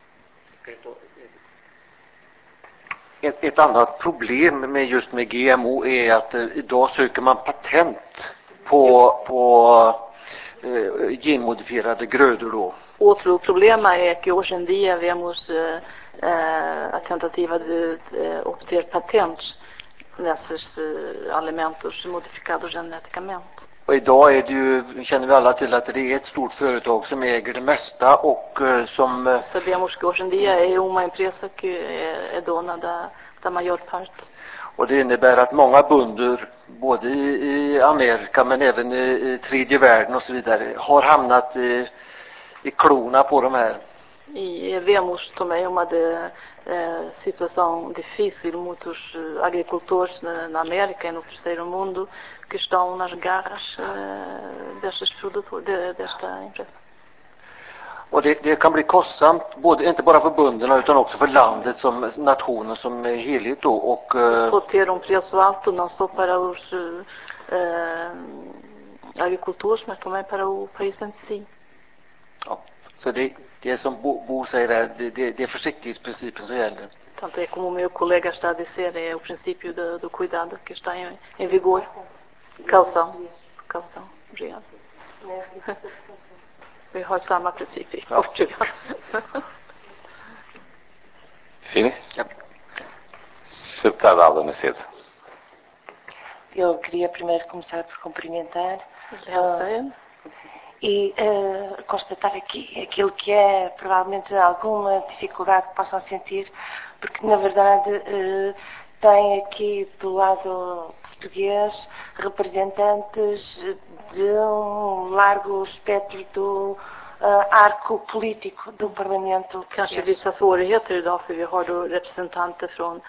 Ett annat problem med just med GMO är att idag söker man patent på genmodifierade grödor då. Outro problema é que hoje em dia vemos a tentativa de obter patentes nesses alimentos modificados geneticamente. Och idag är det ju, känner vi alla till att det är ett stort företag som äger det mesta och som... Sabemos que hoje em dia é uma empresa que é dona da maior parte. Och det innebär att många bönder, både i Amerika men även i tredje världen och så vidare, har hamnat i klorna på de här. E vemos também uma situação difícil, muitos agricultores na América e no terceiro mundo que estão nas garras destes produtores, desta empresa. Och det kan bli kostsamt, inte bara för bönderna utan också för landet som nationen som helhet då. Och pode ter preço alto não só para os agricultores mas também para o país em si. Ja, så det som Bo säger där, det är försiktighetsprincipen som gäller. Tanto é como o meu colega está a dizer, é o princípio do cuidado que está em vigor. Caução. Obrigado. Vi har samma princip i Portugal. Fini? Ja. Deputada Alda Macedo. Eu queria primeiro começar por cumprimentar e constatar aqui aquilo que é provavelmente alguma dificuldade que possam sentir, porque na verdade tem aqui do lado português representantes de largo espectro do arco político do Parlamento. Kanske vissa svårigheter idag för vi har då representanter från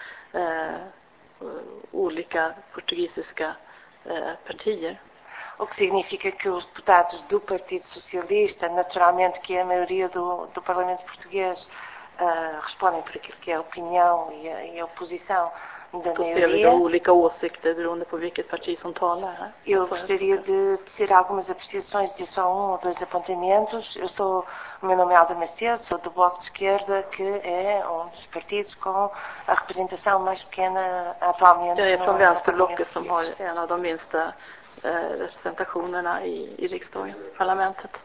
olika portugisiska partier. O que significa que os deputados do Partido Socialista, naturalmente que é a maioria do Parlamento Português, respondem por aquilo que é a opinião e a oposição da maioria. Olika åsikter beroende på vilket parti som talar här. Eu gostaria de dizer algumas apreciações, de só ou dois apontamentos. O meu nome é Alda Macedo, sou do Bloco de Esquerda, que é dos partidos com a representação mais pequena atualmente. Jag är från Vänsterblocket som har en av de minsta representationerna i riksdagen, parlamentet.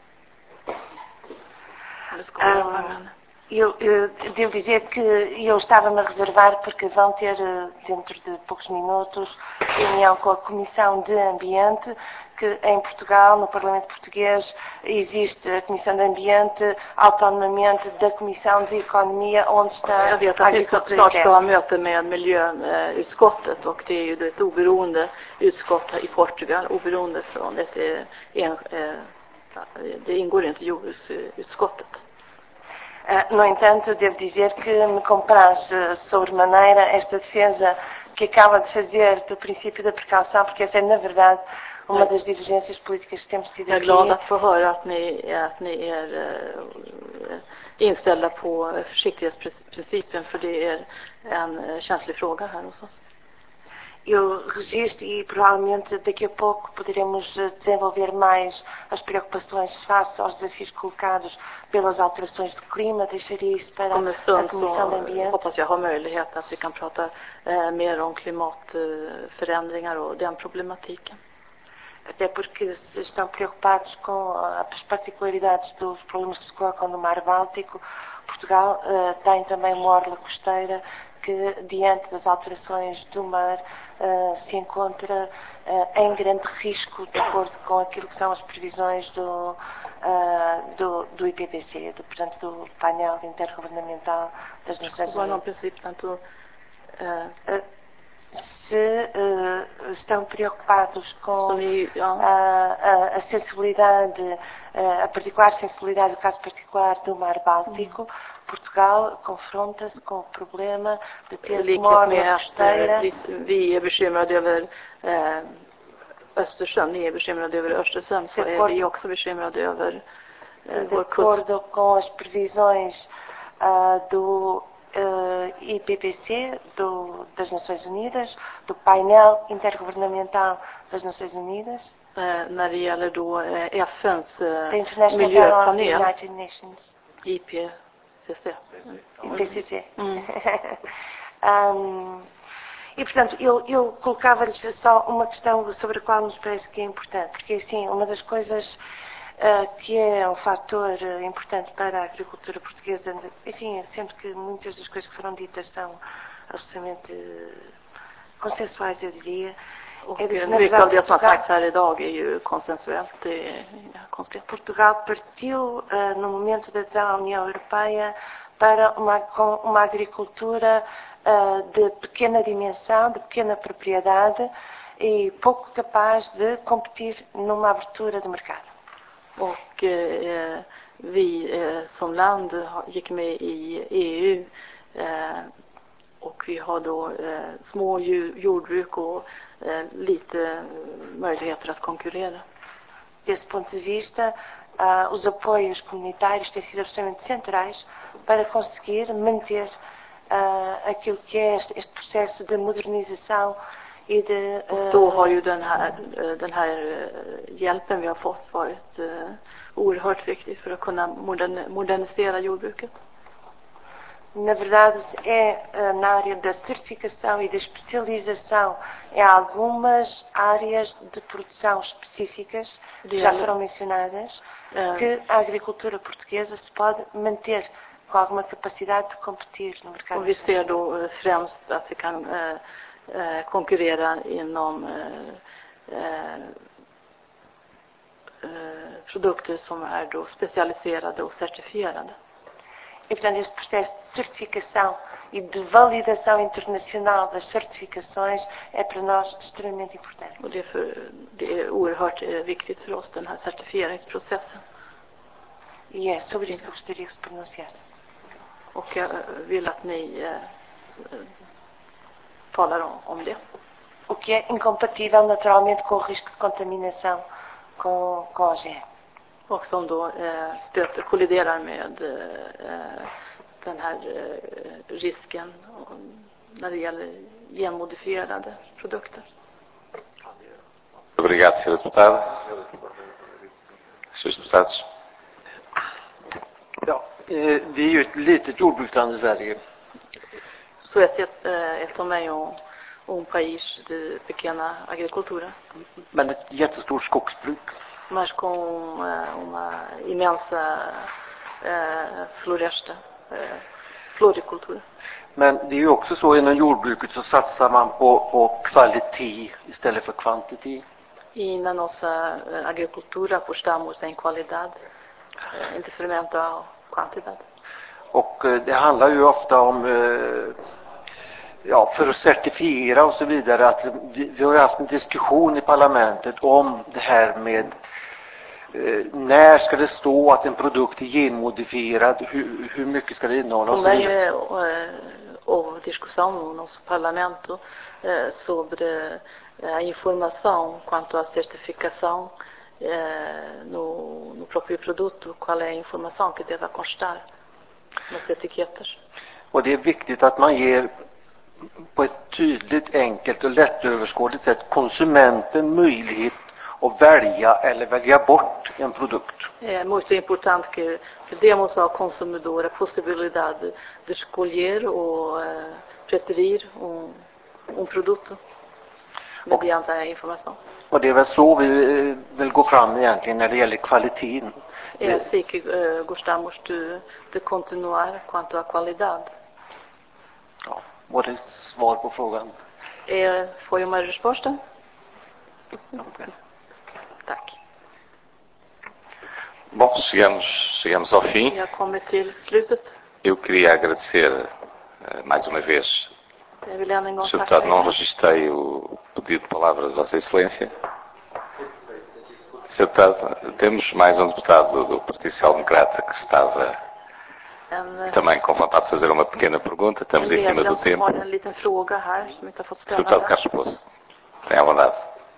Eu devo dizer que eu estava-me a reservar porque vão ter dentro de poucos minutos reunião com a Comissão de Ambiente, que em Portugal, no Parlamento Português, existe a Comissão de Ambiente autonomamente da Comissão de Economia, onde está a agricultura. Snart ska ha möte med miljöutskottet och det är ju ett oberoende utskott i Portugal, oberoende från det ingår inte i jordbruksutskottet. No entanto, devo dizer que me compraz sobremaneira esta defesa que acaba de fazer do princípio da precaução, porque essa é, na verdade, uma das divergências políticas que temos tido aqui. Jag är glad att få höra att ni är inställda på försiktighetsprincipen, för det är en känslig fråga här hos oss. Eu registro e provavelmente daqui a pouco poderemos desenvolver mais as preocupações face aos desafios colocados pelas alterações do clima. Deixaria isso para a Comissão de Ambiente. Hoppas jag har möjlighet att vi kan prata mer om klimatförändringar och den problematiken. Até porque se estão preocupados com as particularidades dos problemas que se colocam no Mar Báltico. Portugal tem também uma orla costeira que, diante das alterações do mar, se encontra em grande risco, de acordo com aquilo que são as previsões do IPCC, portanto, do painel intergovernamental das Nações Unidas. se estão preocupados com a sensibilidade, a particular sensibilidade, o caso particular do Mar Báltico. Portugal confronta-se com o problema de ter uma orla costeira. Vi är bekymrade över Östersjön, ni är bekymrade över Östersjön, så är vi också bekymrade över de acordo com as previsões do IPPC, das Nações Unidas, do painel intergovernamental das Nações Unidas, när det gäller då FNs miljöpanel, United Nations, IPCC. E, portanto, eu colocava-lhes só uma questão sobre a qual nos parece que é importante, porque, assim, uma das coisas que é um fator importante para a agricultura portuguesa, enfim, sendo que muitas das coisas que foram ditas são absolutamente consensuais, eu diria. Mycket av det som har sagts här idag är ju konsensuellt, det är inga konstigheter. Portugal partiu no momento da adesão à União Europeia para uma agricultura de pequena dimensão, de pequena propriedade e pouco capaz de competir numa abertura de mercado. Och vi som land gick med i EU och vi har då små jordbruk och lite möjligheter att konkurrera. Desse ponto de vista, os apoios comunitários têm sido absolutamente centrais para conseguir manter aquilo que é este processo de modernização e de... Och då har ju den här hjälpen vi har fått varit oerhört viktig för att kunna modernisera jordbruket. Na verdade, é na área da certificação e da especialização em algumas áreas de produção específicas, que já foram mencionadas, que a agricultura portuguesa se pode manter com alguma capacidade de competir no mercado. Och vi ser då främst att vi kan konkurrera inom produkter som är då specialiserade och certifierade. E, portanto, este processo de certificação e de validação internacional das certificações é para nós extremamente importante. Och det är oerhört viktigt för oss, den här certifieringsprocessen. E é sobre isso que eu gostaria que se pronunciasse. Och jag vill att ni talar om det. O que é incompatível naturalmente com o risco de contaminação com OGM. Och som då kolliderar med den här risken när det gäller genmodifierade produkter. Obrigado, Sr. Deputado. Senhores deputados. Ja, vi är ju ett litet jordbruksland i Sverige. Suécia é também um país de pequena agricultura. Men ett jättestort skogsbruk. Mas com uma imensa floricultura. Men det är ju också så inom jordbruket så satsar man på kvalitet istället för kvantitet. E na nossa agricultura apostamos em qualidade, inte fermenta quantidade. Och det handlar ju ofta om för att certifiera och så vidare, att vi har haft en diskussion i parlamentet om det här med när ska det stå att en produkt är genmodifierad, hur mycket ska det innehålla och så vidare. Houve discussão no nosso parlamento sobre a informação quanto à certificação no próprio produto, qual é a informação que deve constar nas etiquetas. Och det är viktigt att man ger på ett tydligt, enkelt och lättöverskådligt sätt konsumenten möjlighet att välja eller välja bort en produkt. É muito importante que demos ao consumidor a possibilidade de escolher ou preferir produto mediante a informação. Och det är väl så vi vill gå fram egentligen när det gäller kvaliteten. É assim que gostamos de continuar quanto à qualidade. Ja, var det svar på frågan? Foi uma resposta? Okay. Tack. Bom, chegamos ao fim. Jag kommer till slutet. Eu queria agradecer mais uma vez Jag vill än en gång Sr. tacka Deputado, não er. registrei o pedido de palavra de Vossa Excelência. Sr. Deputado, temos mais um deputado do Partido Social Democrata que estava também com vontade de fazer uma pequena pergunta. Estamos em cima do tempo. Har en liten fråga här som inte har fått Sr. Deputado ställa. Carlos Poço, tem à vontade.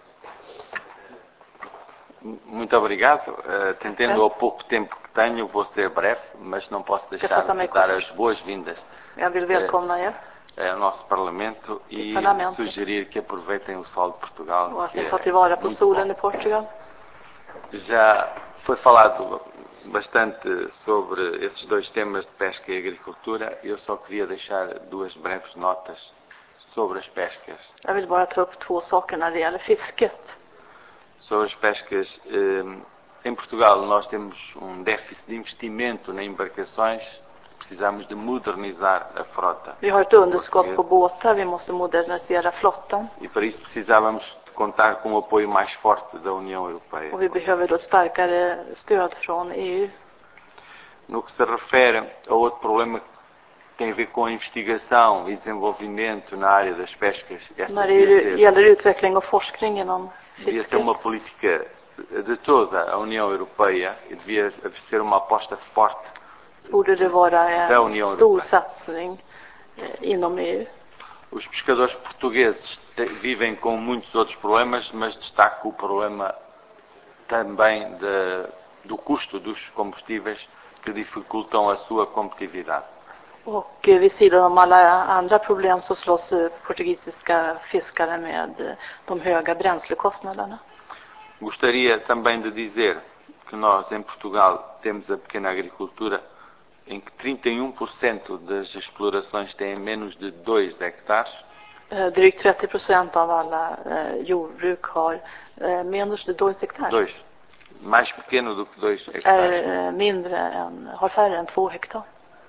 Muito obrigado. Tendendo ao pouco tempo que tenho, vou ser breve, mas não posso deixar de dar as boas-vindas Jag vill välkomna er. ao nosso Parlamento e sugerir que aproveitem o sol de Portugal. Och att ni tar tillvara på solen i Portugal. Já foi falado bastante sobre esses dois temas de pesca e agricultura. Eu só queria deixar duas breves notas sobre as pescas. Jag vill bara ta upp två saker när det gäller fisket. Sobre as pescas, em Portugal nós temos déficit de investimento em embarcações, precisamos de modernizar a frota. Vi har ett underskott på båtar, vi måste modernisera flottan. E para isso precisávamos de contar com o apoio mais forte da União Europeia. Och vi behöver då starkare stöd från EU. No que se refere a outro problema que tem a ver com a investigação e desenvolvimento na área das pescas, När det gäller utveckling och forskning inom devia fisket. ser uma política de toda a União Europeia e devia ser uma aposta forte. Så borde det vara en stor satsning inom EU. Os pescadores portugueses vivem com muitos outros problemas, mas destaco o problema também do custo dos combustíveis que dificultam a sua competitividade. Och vid sidan om alla andra problem så slåss portugisiska fiskare med de höga bränslekostnaderna. Gostaria também de dizer que nós em Portugal temos a pequena agricultura em que 31% das explorações têm menos de 2 hectares. Drygt 30% av alla jordbruk har menos de 2 hektar. 2. Mais pequeno do que 2 hectares. Har färre än 2 hektar.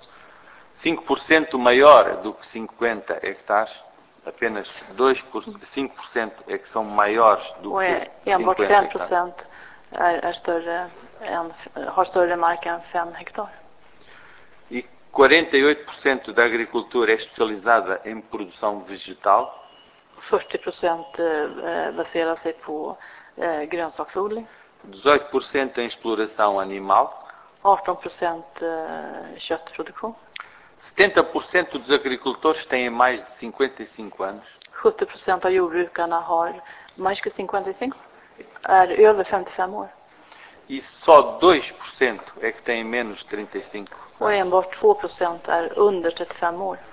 5% maior do que 50 hectares. Apenas 5% é que são maiores do que 50 hectares. Har större mark än 5 hektar. E 48% da agricultura é especializada em produção vegetal. 40% baserar sig på grönsaksodling. 18% em exploração animal. 18% köttproduktion. 70% dos agricultores têm mais de 55 anos. 70% av jordbrukarna har mais que 55, är över 55 år. E só 2% é que têm menos de 35. Och enbart 2% är under 35 år.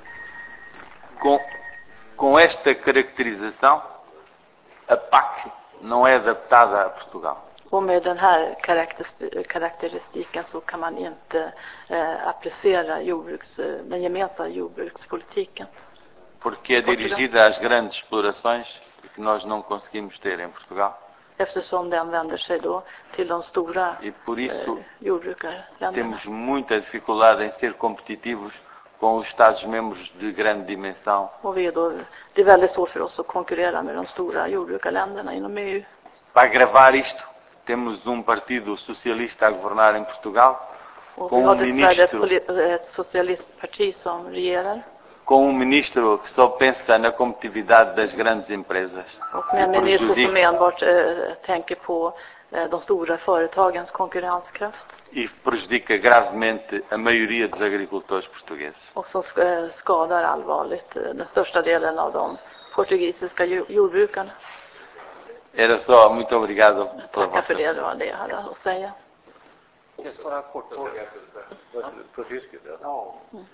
Com esta caracterização, a PAC não é adaptada a Portugal. Och med den här karaktäristiken så kan man inte applicera den gemensamma jordbrukspolitiken. Porque é dirigida às grandes explorações que nós não conseguimos ter em Portugal. Eftersom den vänder sig då till de stora jordbrukarländerna. Temos muita dificuldade em ser competitivos com os Estados-membros de grande dimensão. Och det är väldigt svårt för oss att konkurrera med de stora jordbrukarländerna inom EU. Para agravar isto, temos partido socialista a governar em Portugal. Och vi har dessvärre ett socialistparti som regerar. Com ministro que só pensa na competitividade das grandes empresas. Och med en minister som enbart tänker på de stora företagens konkurrenskraft. E prejudica gravemente a maioria dos agricultores portugueses. Och som skadar allvarligt den största delen av de portugisiska jordbrukarna. Era só, muito obrigado. Tackar för det, var det jag hade att säga. Jag ska vara kort fråga. På fisket, ja.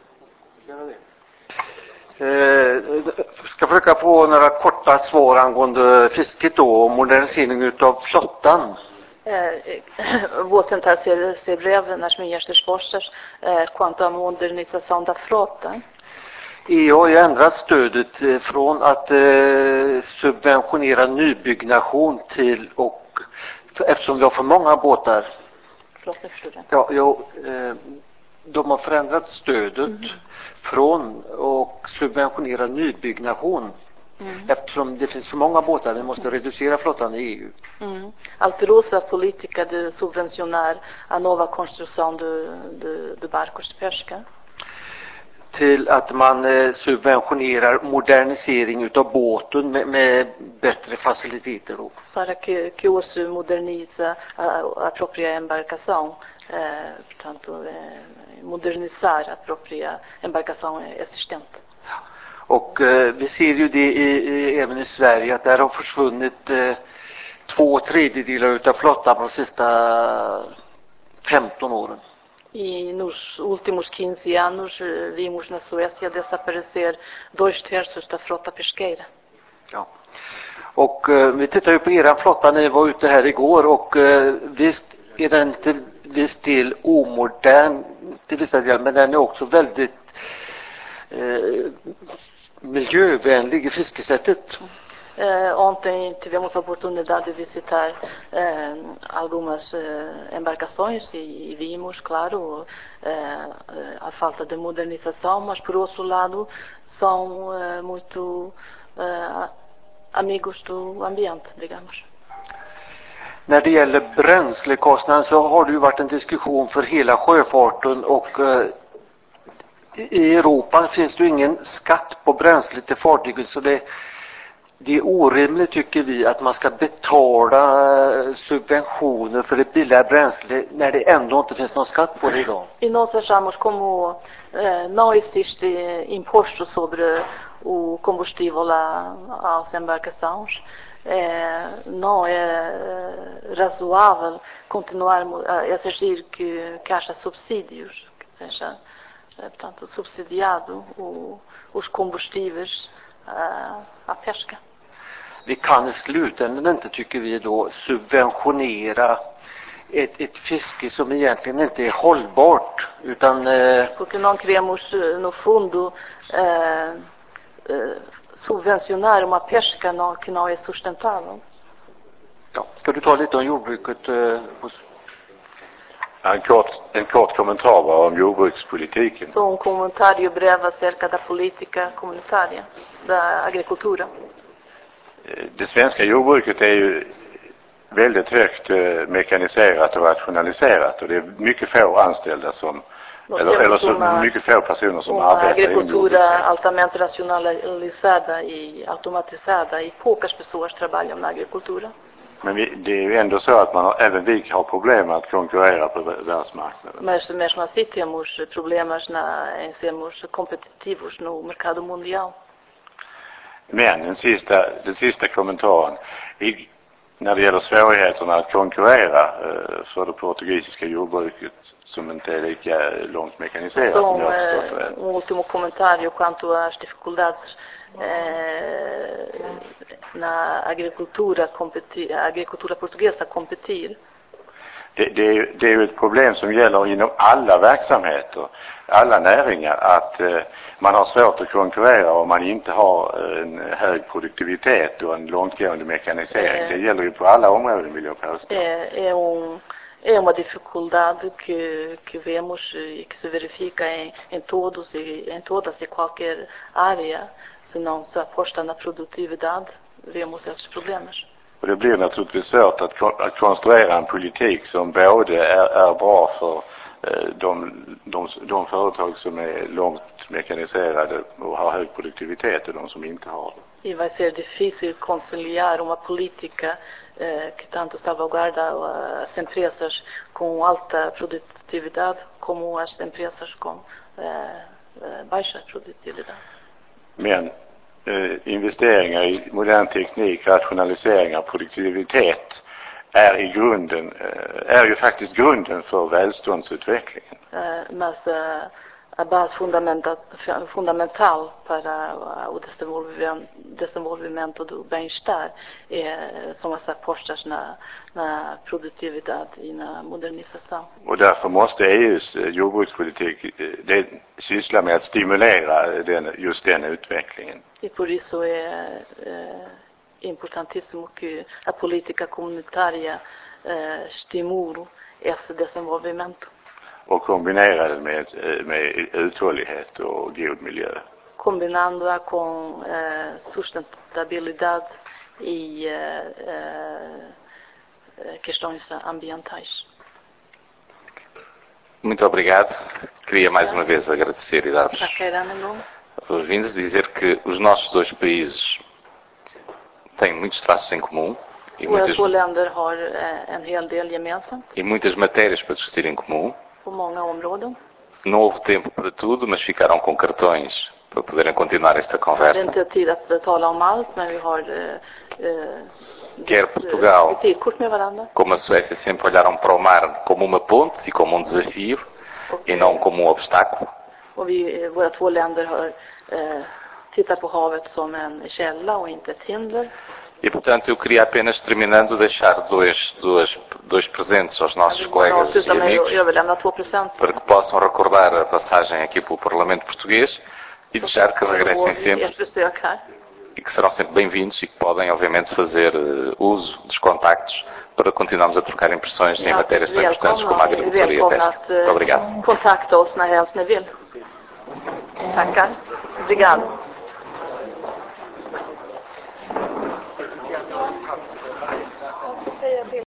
Ska försöka få några korta svar angående fisket då och modernisering utav flottan. Vou tentar ser breve nas minhas respostas quanto à modernização da frota. EU har ju ändrat stödet från att subventionera nybyggnation till och eftersom vi har för många båtar. De har förändrat stödet från och subventionera nybyggnation. Eftersom det finns för många båtar, vi måste reducera flottan i EU. Alterou-se a política de subvencionar a nova construção de barcos de pesca. till att man subventionerar modernisering utav båten med bättre faciliteter då. Para que hoje moderniza a própria embarcação, portanto, modernizar a própria embarcação existente. Och vi ser ju det även i Sverige att där har försvunnit 2/3 utav flottan de sista 15 åren. E nos últimos 15 anos vimos na Suécia desaparecer 2/3 da frota pesqueira. Ja. Och vi tittar ju på eran flotta när ni var ute här igår och visst är den till viss del omodern till vissa delar, men den är också väldigt miljövänlig i fiskesättet. Ontem tivemos a oportunidade de visitar algumas embarcações e vimos, claro, a falta de modernização, mas por outro lado são muito amigos do ambiente, digamos. När det gäller bränslekostnaden så har det ju varit en diskussion för hela sjöfarten och i Europa finns det ju ingen skatt på bränsle till fartyget, så det är orimligt tycker vi att man ska betala subventioner för det billiga bränsle när det ändå inte finns någon skatt på det idag. E nós achamos como não existe imposto sobre o combustível às embarcações. Não é razoável continuar a exigir que haja subsídios, que seja, portanto, subsidiado os combustíveis à pesca. Vi kan i slutändan inte, tycker vi då, subventionera ett fiske som egentligen inte är hållbart, utan porque não queremos no fundo subvencionar uma pesca que não é sustentável. Ja, ska du ta lite om jordbruket En kort kommentar bara om jordbrukspolitiken. Só comentário breve acerca da política comunitária, da agricultura. Det svenska jordbruket är ju väldigt högt mekaniserat och rationaliserat, och det är mycket få anställda som eller så mycket få personer som arbetar i agricultura altamente racionalizada e automatizada e poucas pessoas trabalham na agricultura. Men det är ju ändå så att även vi har problem att konkurrera på världsmarknaden. Mas mesmo assim temos problemas em sermos competitivos no mercado mundial. Men den sista kommentaren när det gäller svårigheterna att konkurrera för det portugisiska jordbruket som inte är lika långt mekaniserat som jag har förstått det. Último comentário quanto às dificuldades na agricultura portuguesa competir. Det är ju ett problem som gäller inom alla verksamheter, alla näringar, att man har svårt att konkurrera om man inte har en hög produktivitet och en långtgående mekanisering. Det gäller ju på alla områden, vill jag påstå. É uma dificuldade que vemos e que se verifica em todas e qualquer área. Se não se aposta na produtividade, vemos esses problemas. Och det blir naturligtvis svårt att konstruera en politik som både är bra för de företag som är långt mekaniserade och har hög produktivitet och de som inte har det. E vai ser difícil conciliar uma política que tanto salvaguarda as empresas com alta produtividade como as empresas com baixa produtividade. Men investeringar i modern teknik, rationaliseringar, produktivitet är ju faktiskt grunden för välståndsutvecklingen. Mas a base fundamental para o desenvolvimento do bem-estar são as apostas na produtividade e na modernização. Och därför måste EUs jordbrukspolitik syssla med att stimulera just den utvecklingen. E por isso é importantíssimo que a política comunitária estimule esse desenvolvimento. Och kombinera det med uthållighet och god miljö. Combinando-a com sustentabilidade e questões ambientais. Muito obrigado. Queria mais uma vez agradecer e dar-vos os vindos, dizer que os nossos dois países têm muitos traços em comum e muitas matérias para discutir em comum. Não houve tempo para tudo, mas ficaram com cartões para poderem continuar esta conversa. Quer Portugal como a Suécia sempre olharam para o mar como uma ponte e como um desafio e não como um obstáculo. Våra två länder har tittat på havet som en källa och inte ett hinder. E, portanto, eu queria apenas, terminando, deixar dois presentes aos nossos colegas e amigos para que possam recordar a passagem aqui pelo Parlamento Português e deixar que regressem sempre e que serão sempre bem-vindos e que podem, obviamente, fazer uso dos contactos para continuarmos a trocar impressões em matérias tão importantes como a agricultura e a pesca. Muito obrigado. Kontakta oss när helst ni vill. Tackar. Obrigado.